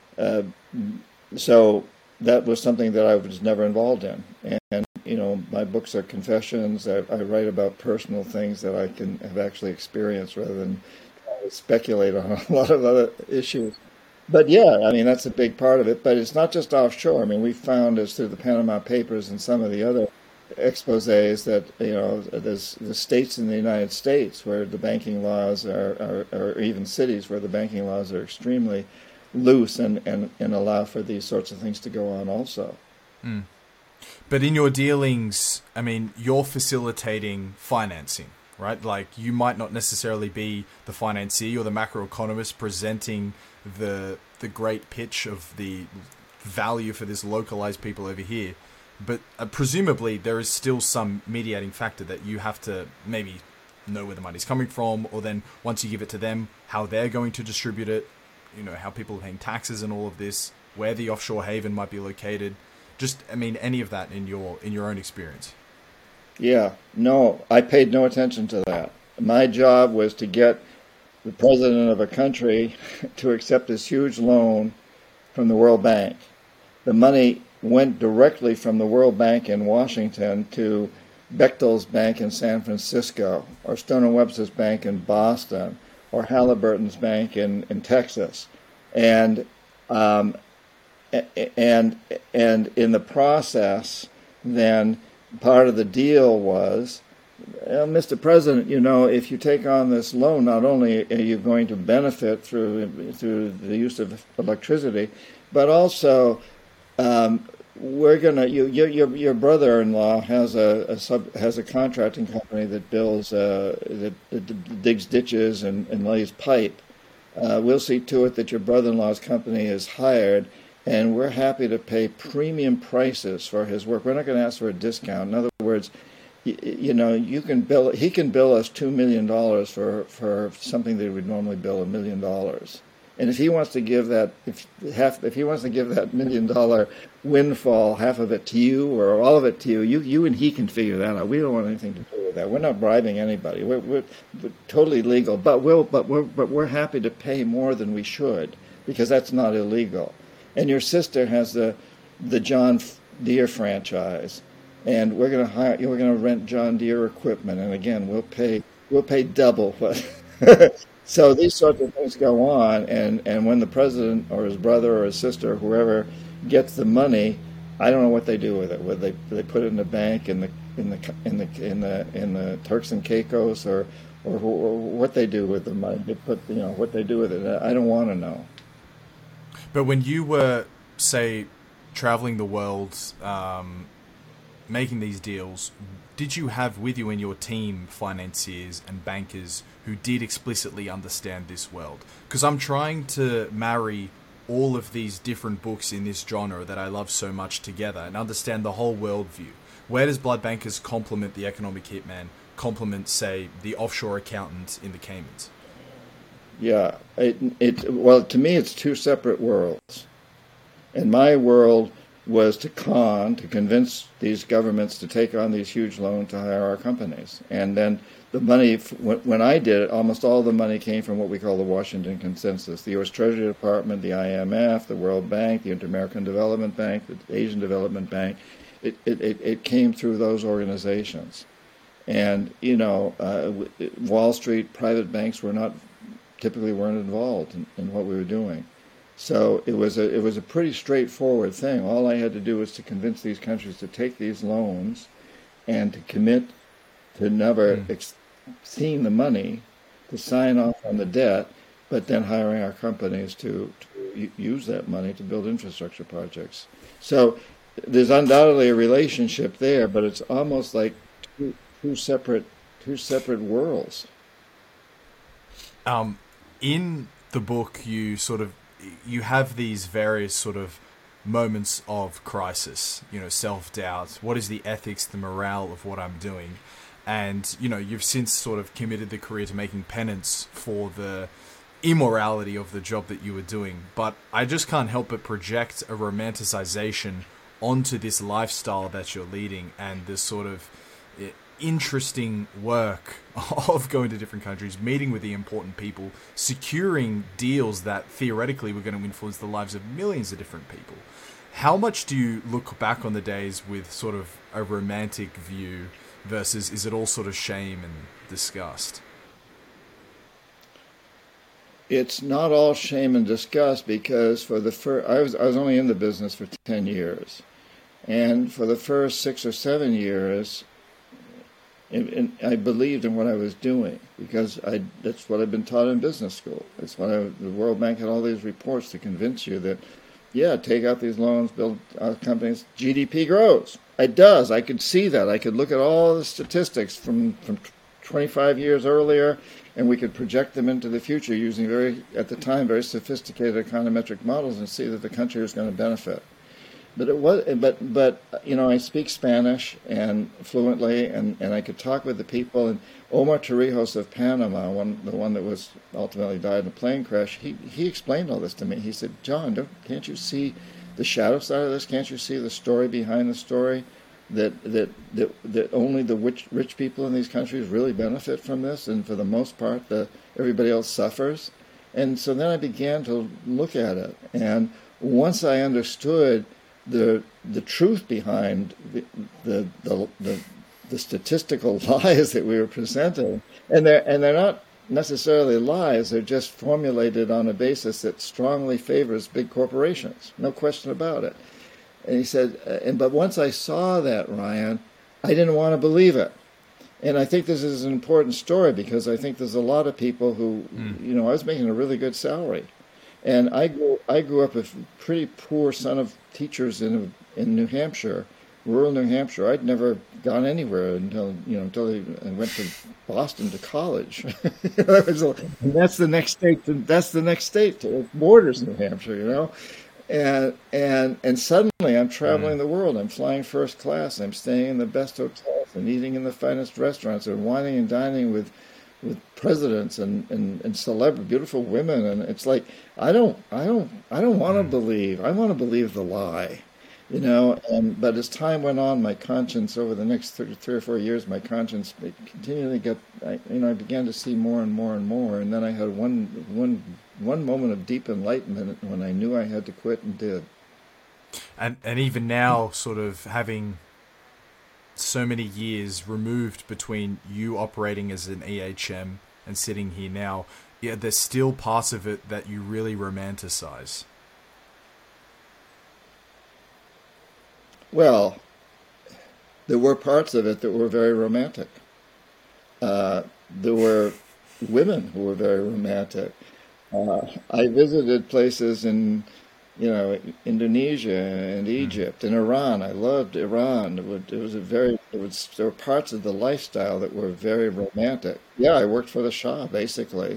So that was something that I was never involved in, and my books are confessions. I write about personal things that I can have actually experienced rather than speculate on a lot of other issues. But that's a big part of it. But it's not just offshore. We found as through the Panama Papers and some of the other exposés that there's the states in the United States where the banking laws are or even cities where the banking laws are extremely loose and allow for these sorts of things to go on also.
Mm. But in your dealings, you're facilitating financing, right? Like, you might not necessarily be the financier or the macroeconomist presenting the great pitch of the value for this localized people over here. But presumably there is still some mediating factor that you have to maybe know where the money's coming from, or then once you give it to them, how they're going to distribute it, how people are paying taxes and all of this, where the offshore haven might be located. Just, any of that in your own experience.
Yeah, no, I paid no attention to that. My job was to get the president of a country to accept this huge loan from the World Bank. The money went directly from the World Bank in Washington to Bechtel's Bank in San Francisco, or Stone & Webster's Bank in Boston, or Halliburton's Bank in Texas. And in the process, then part of the deal was, Mr. President, if you take on this loan, not only are you going to benefit through the use of electricity, but also we're gonna your brother-in-law has a contracting company that builds that digs ditches and lays pipe. We'll see to it that your brother-in-law's company is hired, and we're happy to pay premium prices for his work. We're not going to ask for a discount. In other words, he can bill us $2 million for something that would normally bill $1 million. And if he wants to give that $1 million windfall, half of it to you or all of it to you, you and he can figure that out. We don't want anything to do with that. We're not bribing anybody. We're totally legal, but we're happy to pay more than we should, because that's not illegal. And your sister has the John Deere franchise, and we're going to rent John Deere equipment, and again we'll pay double what. So these sorts of things go on, and when the president or his brother or his sister or whoever gets the money, I don't know what they do with it. Whether they put it in the bank in the Turks and Caicos, or what they do with the money. They put what they do with it. I don't want to know.
But when you were, say, traveling the world, making these deals, did you have with you in your team financiers and bankers who did explicitly understand this world? Because I'm trying to marry all of these different books in this genre that I love so much together and understand the whole worldview. Where does Blood Bankers complement the economic hitman, complement, say, the offshore accountant in the Caymans?
Yeah, well, to me, it's two separate worlds. And my world was to convince these governments to take on these huge loans to hire our companies. And then the money, when I did it, almost all the money came from what we call the Washington Consensus, the U.S. Treasury Department, the IMF, the World Bank, the Inter-American Development Bank, the Asian Development Bank. It came through those organizations. And, Wall Street, private banks typically weren't involved in what we were doing. So it was a pretty straightforward thing. All I had to do was to convince these countries to take these loans and to commit to never seeing the money, to sign off on the debt, but then hiring our companies to use that money to build infrastructure projects. So there's undoubtedly a relationship there, but it's almost like two separate worlds.
In the book, you have these various sort of moments of crisis, self-doubt. What is the ethics, the morale of what I'm doing? And, you've since sort of committed the career to making penance for the immorality of the job that you were doing. But I just can't help but project a romanticization onto this lifestyle that you're leading and this sort of interesting work of going to different countries, meeting with the important people, securing deals that theoretically were going to influence the lives of millions of different people. How much do you look back on the days with sort of a romantic view versus is it all sort of shame and disgust?
It's not all shame and disgust, because for the I was only in the business for 10 years, and for the first 6 or 7 years, and I believed in what I was doing, because that's what I've been taught in business school. That's why the World Bank had all these reports to convince you that, take out these loans, build companies, GDP grows. It does. I could see that. I could look at all the statistics from 25 years earlier, and we could project them into the future using at the time, very sophisticated econometric models and see that the country was going to benefit. But I speak Spanish and fluently, and I could talk with the people. And Omar Torrijos of Panama, the one that was ultimately died in a plane crash, he explained all this to me. He said, "John, can't you see the shadow side of this? Can't you see the story behind the story? that only the rich people in these countries really benefit from this, and for the most part, everybody else suffers. And so then I began to look at it, and once I understood the truth behind the statistical lies that we were presenting, and they're not necessarily lies, they're just formulated on a basis that strongly favors big corporations, no question about it. And he said, but once I saw that, Ryan, I didn't want to believe it. And I think this is an important story because I think there's a lot of people who, I was making a really good salary. And I grew up a pretty poor son of teachers in New Hampshire, rural New Hampshire. I'd never gone anywhere until I went to Boston to college. And that's the next state. That's the next state. It borders New Hampshire, And suddenly I'm traveling the world. I'm flying first class. I'm staying in the best hotels and eating in the finest restaurants and wining and dining with presidents and celebrity, beautiful women. And it's like I don't want to believe. I want to believe the lie, But as time went on, my conscience over the next 3 or 4 years, my conscience continually I began to see more and more and more. And then I had one moment of deep enlightenment when I knew I had to quit and did.
And even now, sort of having so many years removed between you operating as an EHM and sitting here now, there's still parts of it that you really romanticize.
Well, there were parts of it that were very romantic. There were women who were very romantic. I visited places in, Indonesia and Egypt and Iran. I loved Iran. There were parts of the lifestyle that were very romantic. Yeah, I worked for the Shah basically,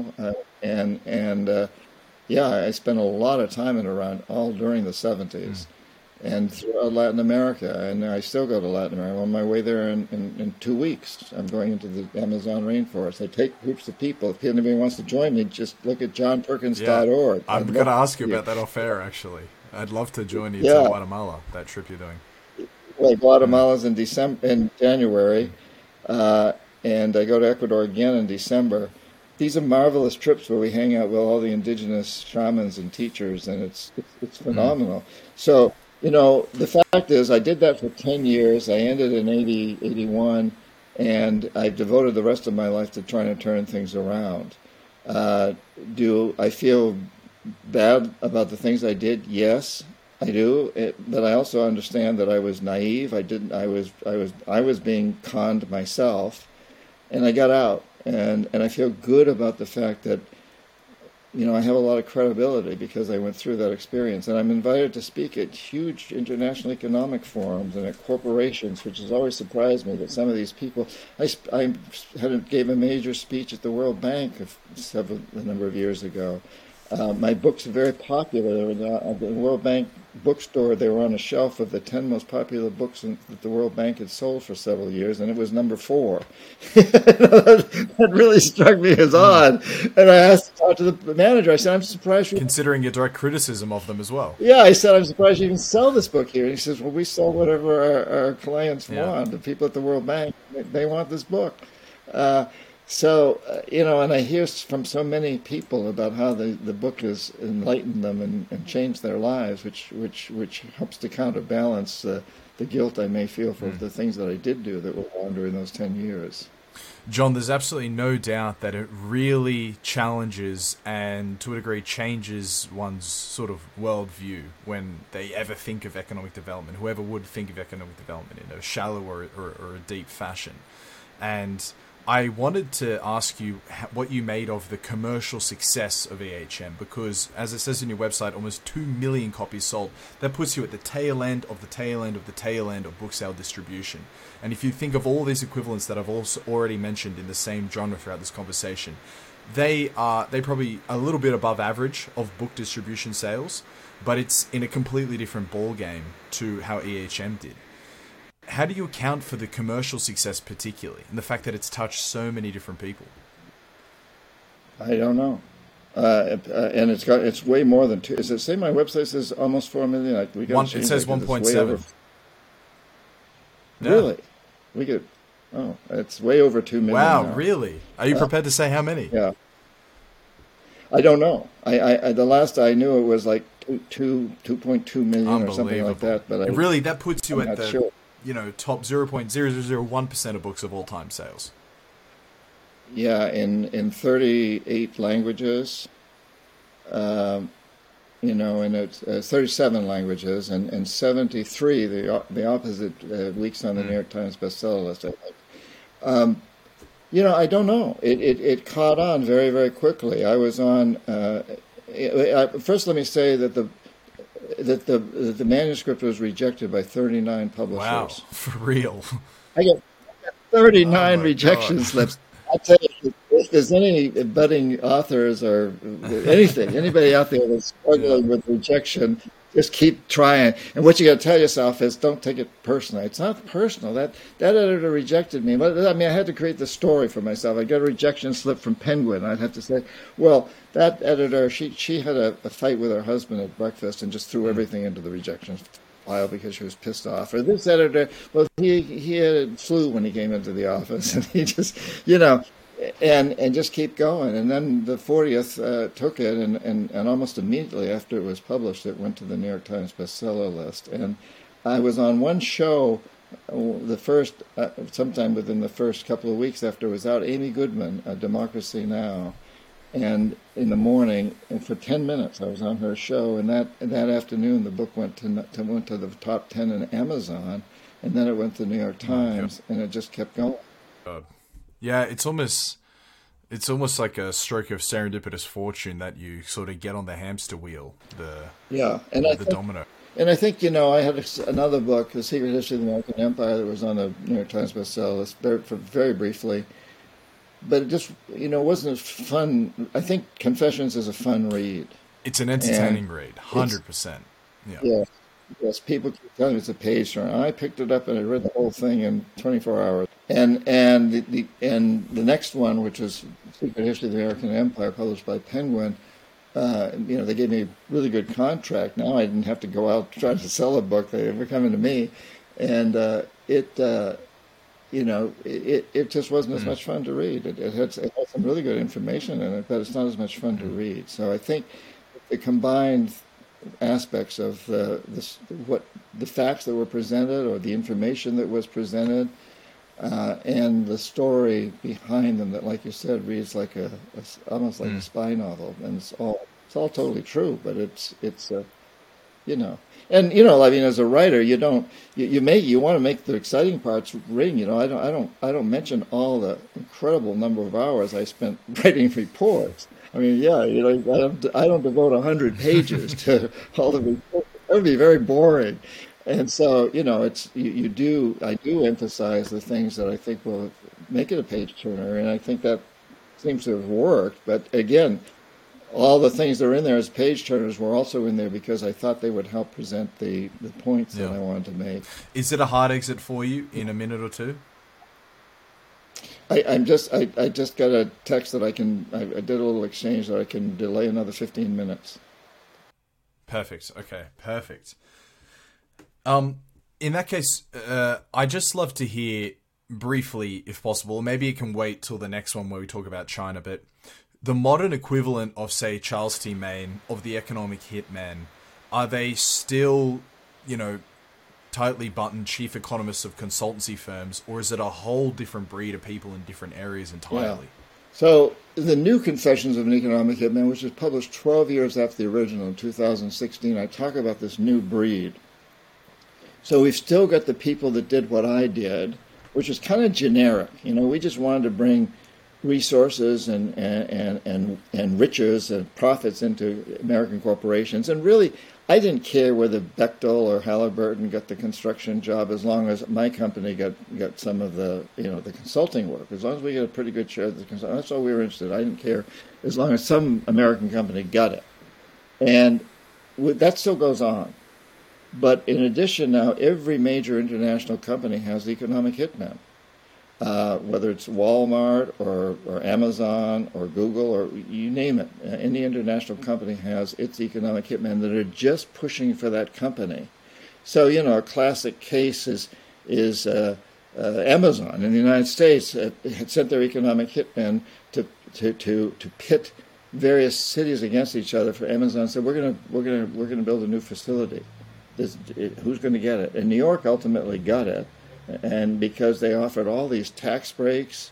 I spent a lot of time in Iran all during the 70s. And throughout Latin America, and I still go to Latin America. I'm on my way there in 2 weeks. I'm going into the Amazon rainforest. I take groups of people. If anybody wants to join me, just look at johnperkins.org.
I'm going to ask you about that off air, actually. I'd love to join you to Guatemala, that trip you're doing.
Well, Guatemala's in January, and I go to Ecuador again in December. These are marvelous trips where we hang out with all the indigenous shamans and teachers, and it's phenomenal. So, the fact is, I did that for 10 years. I ended in 81, and I've devoted the rest of my life to trying to turn things around. Do I feel bad about the things I did? Yes, I do. But I also understand that I was naive. I was being conned myself, and I got out. And I feel good about the fact that I have a lot of credibility because I went through that experience. And I'm invited to speak at huge international economic forums and at corporations, which has always surprised me that some of these people... I gave a major speech at the World Bank a number of years ago. My books are very popular. At the World Bank bookstore, they were on a shelf of the 10 most popular books that the World Bank had sold for several years, and it was number 4. That really struck me as odd. And I asked to talk to the manager. I said, I'm surprised you...
Considering your direct criticism of them as well.
Yeah, I said, I'm surprised you even sell this book here. And he says, well, we sell whatever our clients want. The people at the World Bank, they want this book. And I hear from so many people about how the book has enlightened them and changed their lives, which helps to counterbalance the guilt I may feel for the things that I did do that were wrong during those 10 years.
John, there's absolutely no doubt that it really challenges and, to a degree, changes one's sort of worldview when they ever think of economic development, whoever would think of economic development in a shallow or a deep fashion. And I wanted to ask you what you made of the commercial success of EHM, because, as it says in your website, almost 2 million copies sold. That puts you at the tail end of the tail end of the tail end of book sale distribution. And if you think of all these equivalents that I've also already mentioned in the same genre throughout this conversation, they probably a little bit above average of book distribution sales, but it's in a completely different ball game to how EHM did. How do you account for the commercial success particularly, and the fact that it's touched so many different people?
I don't know. And it's way more than 2. Does it say my website says almost 4 million?
It says 1.7. Yeah.
Really? We could. Oh, it's way over 2 million
Wow,
now.
really? Are you prepared to say how many?
Yeah. I don't know. The last I knew it was like 2.2 million or something like
Unbelievable.
that. But
Really, that puts you
I'm
at
not
the
sure.
top 0.0001% of books of all time sales.
Yeah, in 38 languages, um, and it's 37 languages, and 73, the opposite, weeks on the New York Times bestseller list, I think. I don't know. It caught on very, very quickly. I was on. First, let me say that the manuscript was rejected by 39
Wow,
publishers.
for real.
I got
Oh
39
my
rejection
god.
slips. I tell you, if there's any budding authors or anybody out there that's
Yeah.
struggling with rejection, just keep trying. And what you got to tell yourself is, don't take it personally. It's not personal. That editor rejected me. But I mean, I had to create the story for myself. I got a rejection slip from Penguin. I'd have to say, well, that editor, she had a fight with her husband at breakfast and just threw everything into the rejection file because she was pissed off. Or this editor, well, he had flu when he came into the office, and he just, and just keep going. And then the 40th took it, and almost immediately after it was published, it went to the New York Times bestseller list. And I was on one show, sometime within the first couple of weeks after it was out, Amy Goodman, Democracy Now!, and in the morning, and for 10 minutes, I was on her show. And that afternoon, the book went to the top 10 in Amazon, and then it went to the New York Times, and it just kept going.
God. Yeah, it's almost like a stroke of serendipitous fortune that you sort of get on the hamster wheel,
Yeah,
the domino.
and I think I had another book, The Secret History of the American Empire, that was on the New York Times bestseller list very briefly. But it just, wasn't as fun. I think Confessions is a fun read.
It's an entertaining read, 100%. Yeah.
Yeah, yes, people keep telling me it's a page turner. I picked it up and I read the whole thing in 24 hours. And the next one, which is Secret History of the American Empire, published by Penguin, they gave me a really good contract. Now I didn't have to go out trying to sell a book. They were coming to me, and it just wasn't as much fun to read. It had some really good information in it, but it's not as much fun to read. So I think the combined aspects of the facts that were presented, or the information that was presented, and the story behind them that, like you said, reads like almost like a spy novel, and it's all totally true. But it's and I mean, as a writer, you want to make the exciting parts ring. I don't mention all the incredible number of hours I spent writing reports. I mean, yeah, I don't devote 100 pages to all the reports. That would be very boring. And so, I do emphasize the things that I think will make it a page turner, and I think that seems to have worked. But again, all the things that are in there as page turners were also in there because I thought they would help present the points that I wanted to make.
Is it a hard exit for you in a minute or two?
I just got a text that I did a little exchange that I can delay another 15 minutes.
Perfect. Okay, perfect. In that case, I just love to hear briefly, if possible, maybe it can wait till the next one where we talk about China, but the modern equivalent of, say, Charles T. Main, of the economic hitman, are they still, tightly buttoned chief economists of consultancy firms, or is it a whole different breed of people in different areas entirely?
Yeah. So the new Confessions of an Economic Hitman, which was published 12 years after the original in 2016, I talk about this new breed. So we've still got the people that did what I did, which is kind of generic. We just wanted to bring resources and riches and profits into American corporations. And really, I didn't care whether Bechtel or Halliburton got the construction job, as long as my company got some of the the consulting work. As long as we get a pretty good share of the consulting, that's all we were interested in. I didn't care as long as some American company got it. And that still goes on. But in addition, now every major international company has the economic hitman. Whether it's Walmart or Amazon or Google or you name it, any international company has its economic hitmen that are just pushing for that company. So, a classic case is is Amazon in the United States had sent their economic hitmen to pit various cities against each other. For Amazon said, we're gonna build a new facility. Who's going to get it? And New York ultimately got it, and because they offered all these tax breaks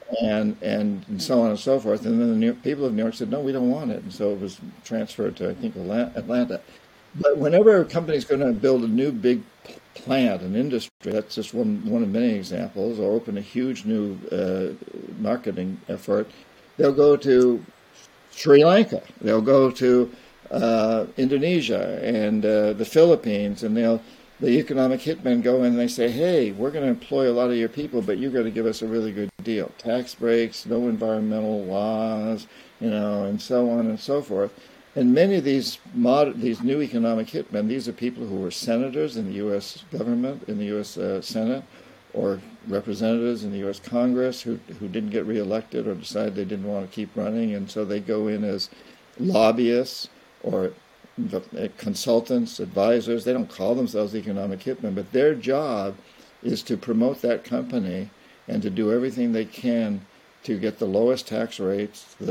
and so on and so forth, and then the people of New York said, no, we don't want it, and so it was transferred to, I think, Atlanta. But whenever a company's going to build a new big plant, an industry, that's just one of many examples, or open a huge new marketing effort, they'll go to Sri Lanka, they'll go to Indonesia and the Philippines, and the economic hitmen go in and they say, hey, we're going to employ a lot of your people, but you're going to give us a really good deal. Tax breaks, no environmental laws, and so on and so forth. And many of these new economic hitmen, these are people who were senators in the U.S. government, in the U.S. Senate, or representatives in the U.S. Congress who didn't get reelected or decided they didn't want to keep running, and so they go in as lobbyists or consultants, advisors. They don't call themselves economic hitmen, but their job is to promote that company and to do everything they can to get the lowest tax rates, the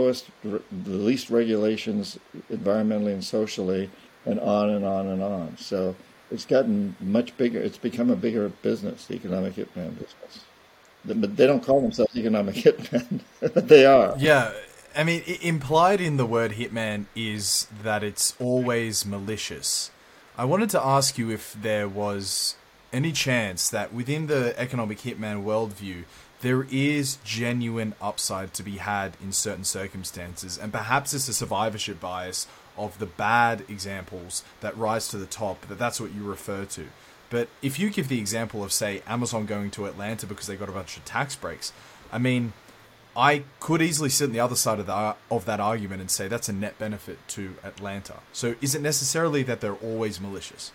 least regulations environmentally and socially, and on and on and on. So it's gotten much bigger. It's become a bigger business, the economic hitman business. But they don't call themselves economic hitmen, but they are.
Yeah. I mean, implied in the word hitman is that it's always malicious. I wanted to ask you if there was any chance that within the economic hitman worldview, there is genuine upside to be had in certain circumstances, and perhaps it's a survivorship bias of the bad examples that rise to the top, that's what you refer to. But if you give the example of, say, Amazon going to Atlanta because they got a bunch of tax breaks, I mean, I could easily sit on the other side of that argument and say that's a net benefit to Atlanta. So is it necessarily that they're always malicious?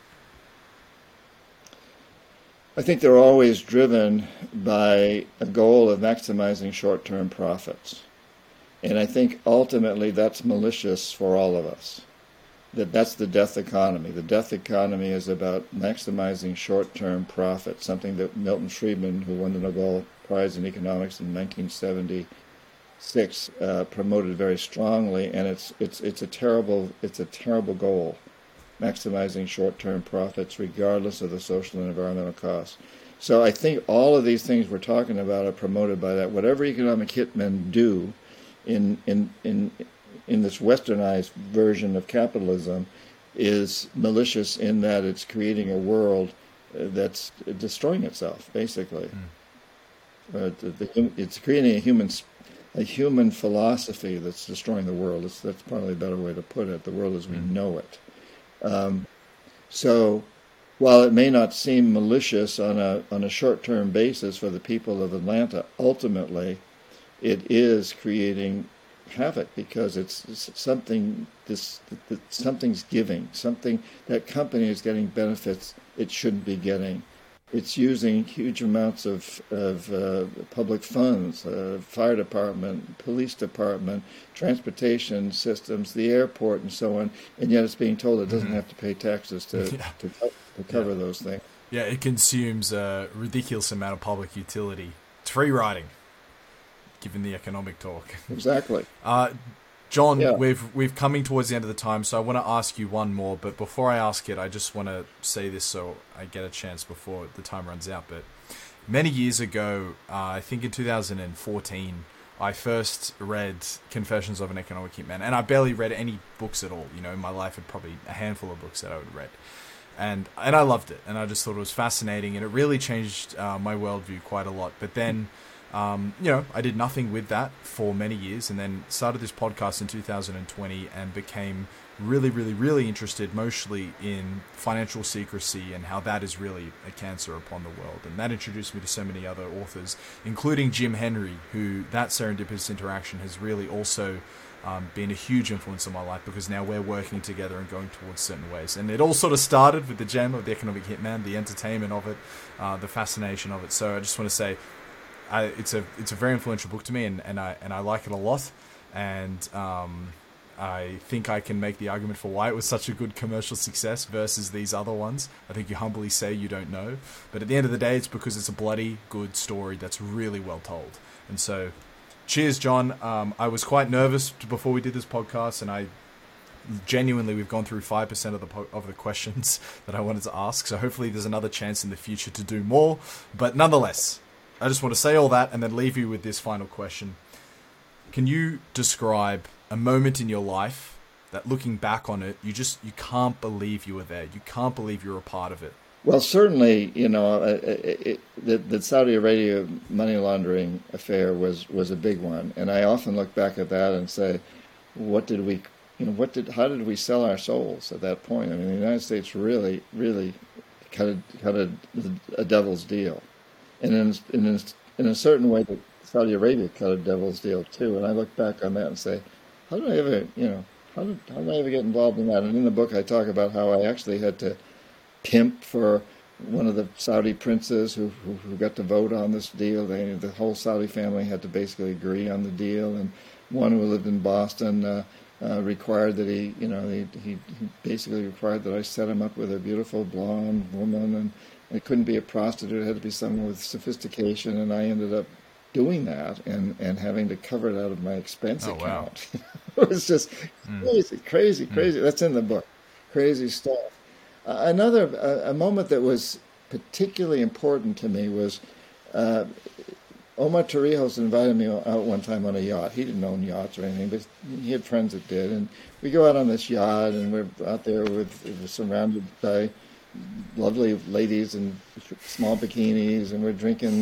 I think they're always driven by a goal of maximizing short-term profits. And I think ultimately that's malicious for all of us. That's the death economy. The death economy is about maximizing short-term profit, something that Milton Friedman, who won the Nobel Prize in Economics in 1976, promoted very strongly, and it's a terrible goal, maximizing short-term profits regardless of the social and environmental costs. So I think all of these things we're talking about are promoted by that. Whatever economic hitmen do in this westernized version of capitalism is malicious in that it's creating a world that's destroying itself, basically. It's creating a human philosophy that's destroying the world. That's probably a better way to put it. The world as we know it. So, while it may not seem malicious on a short-term basis for the people of Atlanta, ultimately, it is creating havoc because something's giving, something that company is getting benefits it shouldn't be getting. It's using huge amounts of public funds, fire department, police department, transportation systems, the airport, and so on, and yet it's being told it doesn't have to pay taxes to cover those things.
Yeah, it consumes a ridiculous amount of public utility. It's free riding, given the economic talk.
Exactly.
John, we've coming towards the end of the time, so I want to ask you one more. But before I ask it, I just want to say this so I get a chance before the time runs out. But many years ago, I think in 2014, I first read Confessions of an Economic Hitman, and I barely read any books at all. In my life, I had probably a handful of books that I would read. And I loved it, and I just thought it was fascinating, and it really changed my worldview quite a lot. But then I did nothing with that for many years, and then started this podcast in 2020 and became really, really, really interested mostly in financial secrecy and how that is really a cancer upon the world. And that introduced me to so many other authors, including Jim Henry, who that serendipitous interaction has really also been a huge influence on my life, because now we're working together and going towards certain ways. And it all sort of started with the gem of the Economic Hitman, the entertainment of it, the fascination of it. So I just want to say, it's a very influential book to me, and I like it a lot, and I think I can make the argument for why it was such a good commercial success versus these other ones. I think you humbly say you don't know. But at the end of the day, it's because it's a bloody good story that's really well told. And so, cheers, John. I was quite nervous before we did this podcast, and I genuinely, we've gone through 5% of the questions that I wanted to ask. So hopefully there's another chance in the future to do more. But nonetheless, I just want to say all that and then leave you with this final question. Can you describe a moment in your life that, looking back on it, you can't believe you were there. You can't believe you were a part of it?
Well, certainly, the Saudi Arabia money laundering affair was a big one, and I often look back at that and say, how did we sell our souls at that point? I mean, the United States really, really cut a devil's deal, and in a certain way, Saudi Arabia cut a devil's deal too. And I look back on that and say, how did I ever get involved in that? And in the book, I talk about how I actually had to pimp for one of the Saudi princes who got to vote on this deal. The whole Saudi family had to basically agree on the deal, and one who lived in Boston required that he basically required that I set him up with a beautiful blonde woman, and it couldn't be a prostitute; it had to be someone with sophistication. And I ended up doing that and having to cover it out of my expense account. Wow. It was just crazy. That's in the book. Crazy stuff. A moment that was particularly important to me was Omar Torrijos invited me out one time on a yacht. He didn't own yachts or anything, but he had friends that did. And we go out on this yacht, and we're out there we're surrounded by lovely ladies in small bikinis, and we're drinking,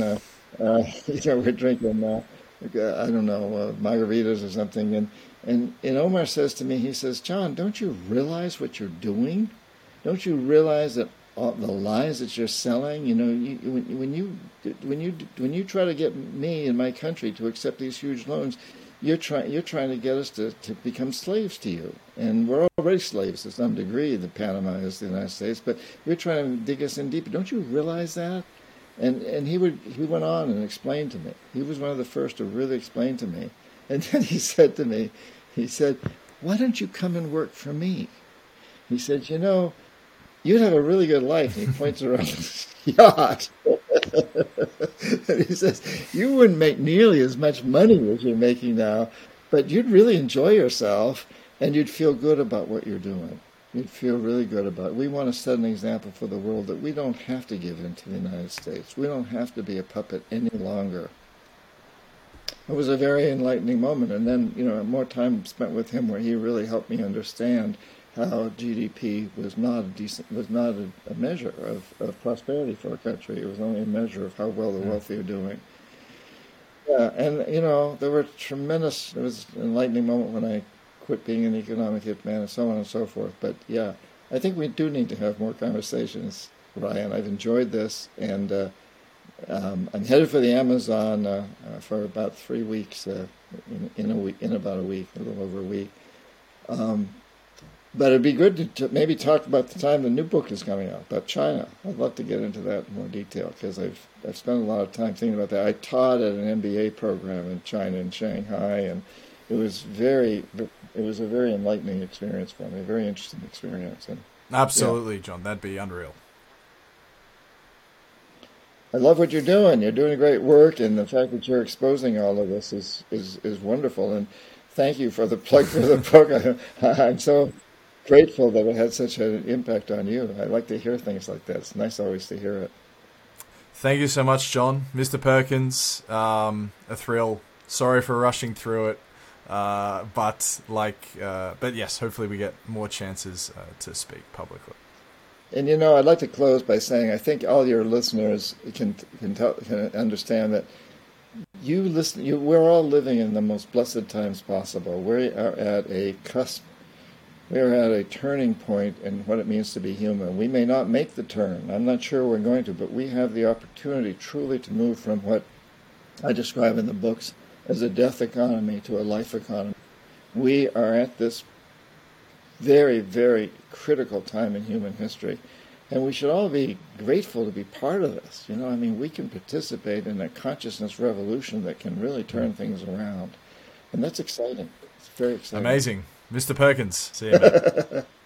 margaritas or something. And Omar says to me, he says, "John, don't you realize what you're doing? Don't you realize that all the lies that you're selling? When you try to get me and my country to accept these huge loans, you're trying to get us to become slaves to you. And we're already slaves to some degree. The Panama is the United States, but you're trying to dig us in deeper. Don't you realize that?" And he went on and explained to me. He was one of the first to really explain to me. And then he said to me, "Why don't you come and work for me?" He said, "You'd have a really good life." And he points around this yacht. And he says, "You wouldn't make nearly as much money as you're making now, but you'd really enjoy yourself, and you'd feel good about what you're doing. You'd feel really good about it. We want to set an example for the world that we don't have to give in to the United States. We don't have to be a puppet any longer." It was a very enlightening moment. And then, more time spent with him where he really helped me understand how GDP was not a measure of prosperity for a country. It was only a measure of how well the wealthy are doing. Yeah, and there was an enlightening moment when I quit being an economic hitman and so on and so forth. But yeah, I think we do need to have more conversations, Ryan. I've enjoyed this, and I'm headed for the Amazon for about 3 weeks, in about a week, a little over a week. But it'd be good to maybe talk about the time the new book is coming out, about China. I'd love to get into that in more detail, because I've spent a lot of time thinking about that. I taught at an MBA program in China, in Shanghai, and it was a very enlightening experience for me, a very interesting experience. And
absolutely, John, that'd be unreal.
I love what you're doing. You're doing great work, and the fact that you're exposing all of this is wonderful. And thank you for the plug for the book. I'm so grateful that it had such an impact on you. I like to hear things like that. It's nice always to hear it.
Thank you so much, John. Mr. Perkins, a thrill. Sorry for rushing through it. But yes, hopefully we get more chances to speak publicly.
And I'd like to close by saying I think all your listeners can understand that we're all living in the most blessed times possible. We are at a cusp. We are at a turning point in what it means to be human. We may not make the turn. I'm not sure we're going to, but we have the opportunity truly to move from what I describe in the books as a death economy to a life economy. We are at this very, very critical time in human history, and we should all be grateful to be part of this. We can participate in a consciousness revolution that can really turn things around, and that's exciting. It's very exciting.
Amazing. Mr. Perkins. See you, mate.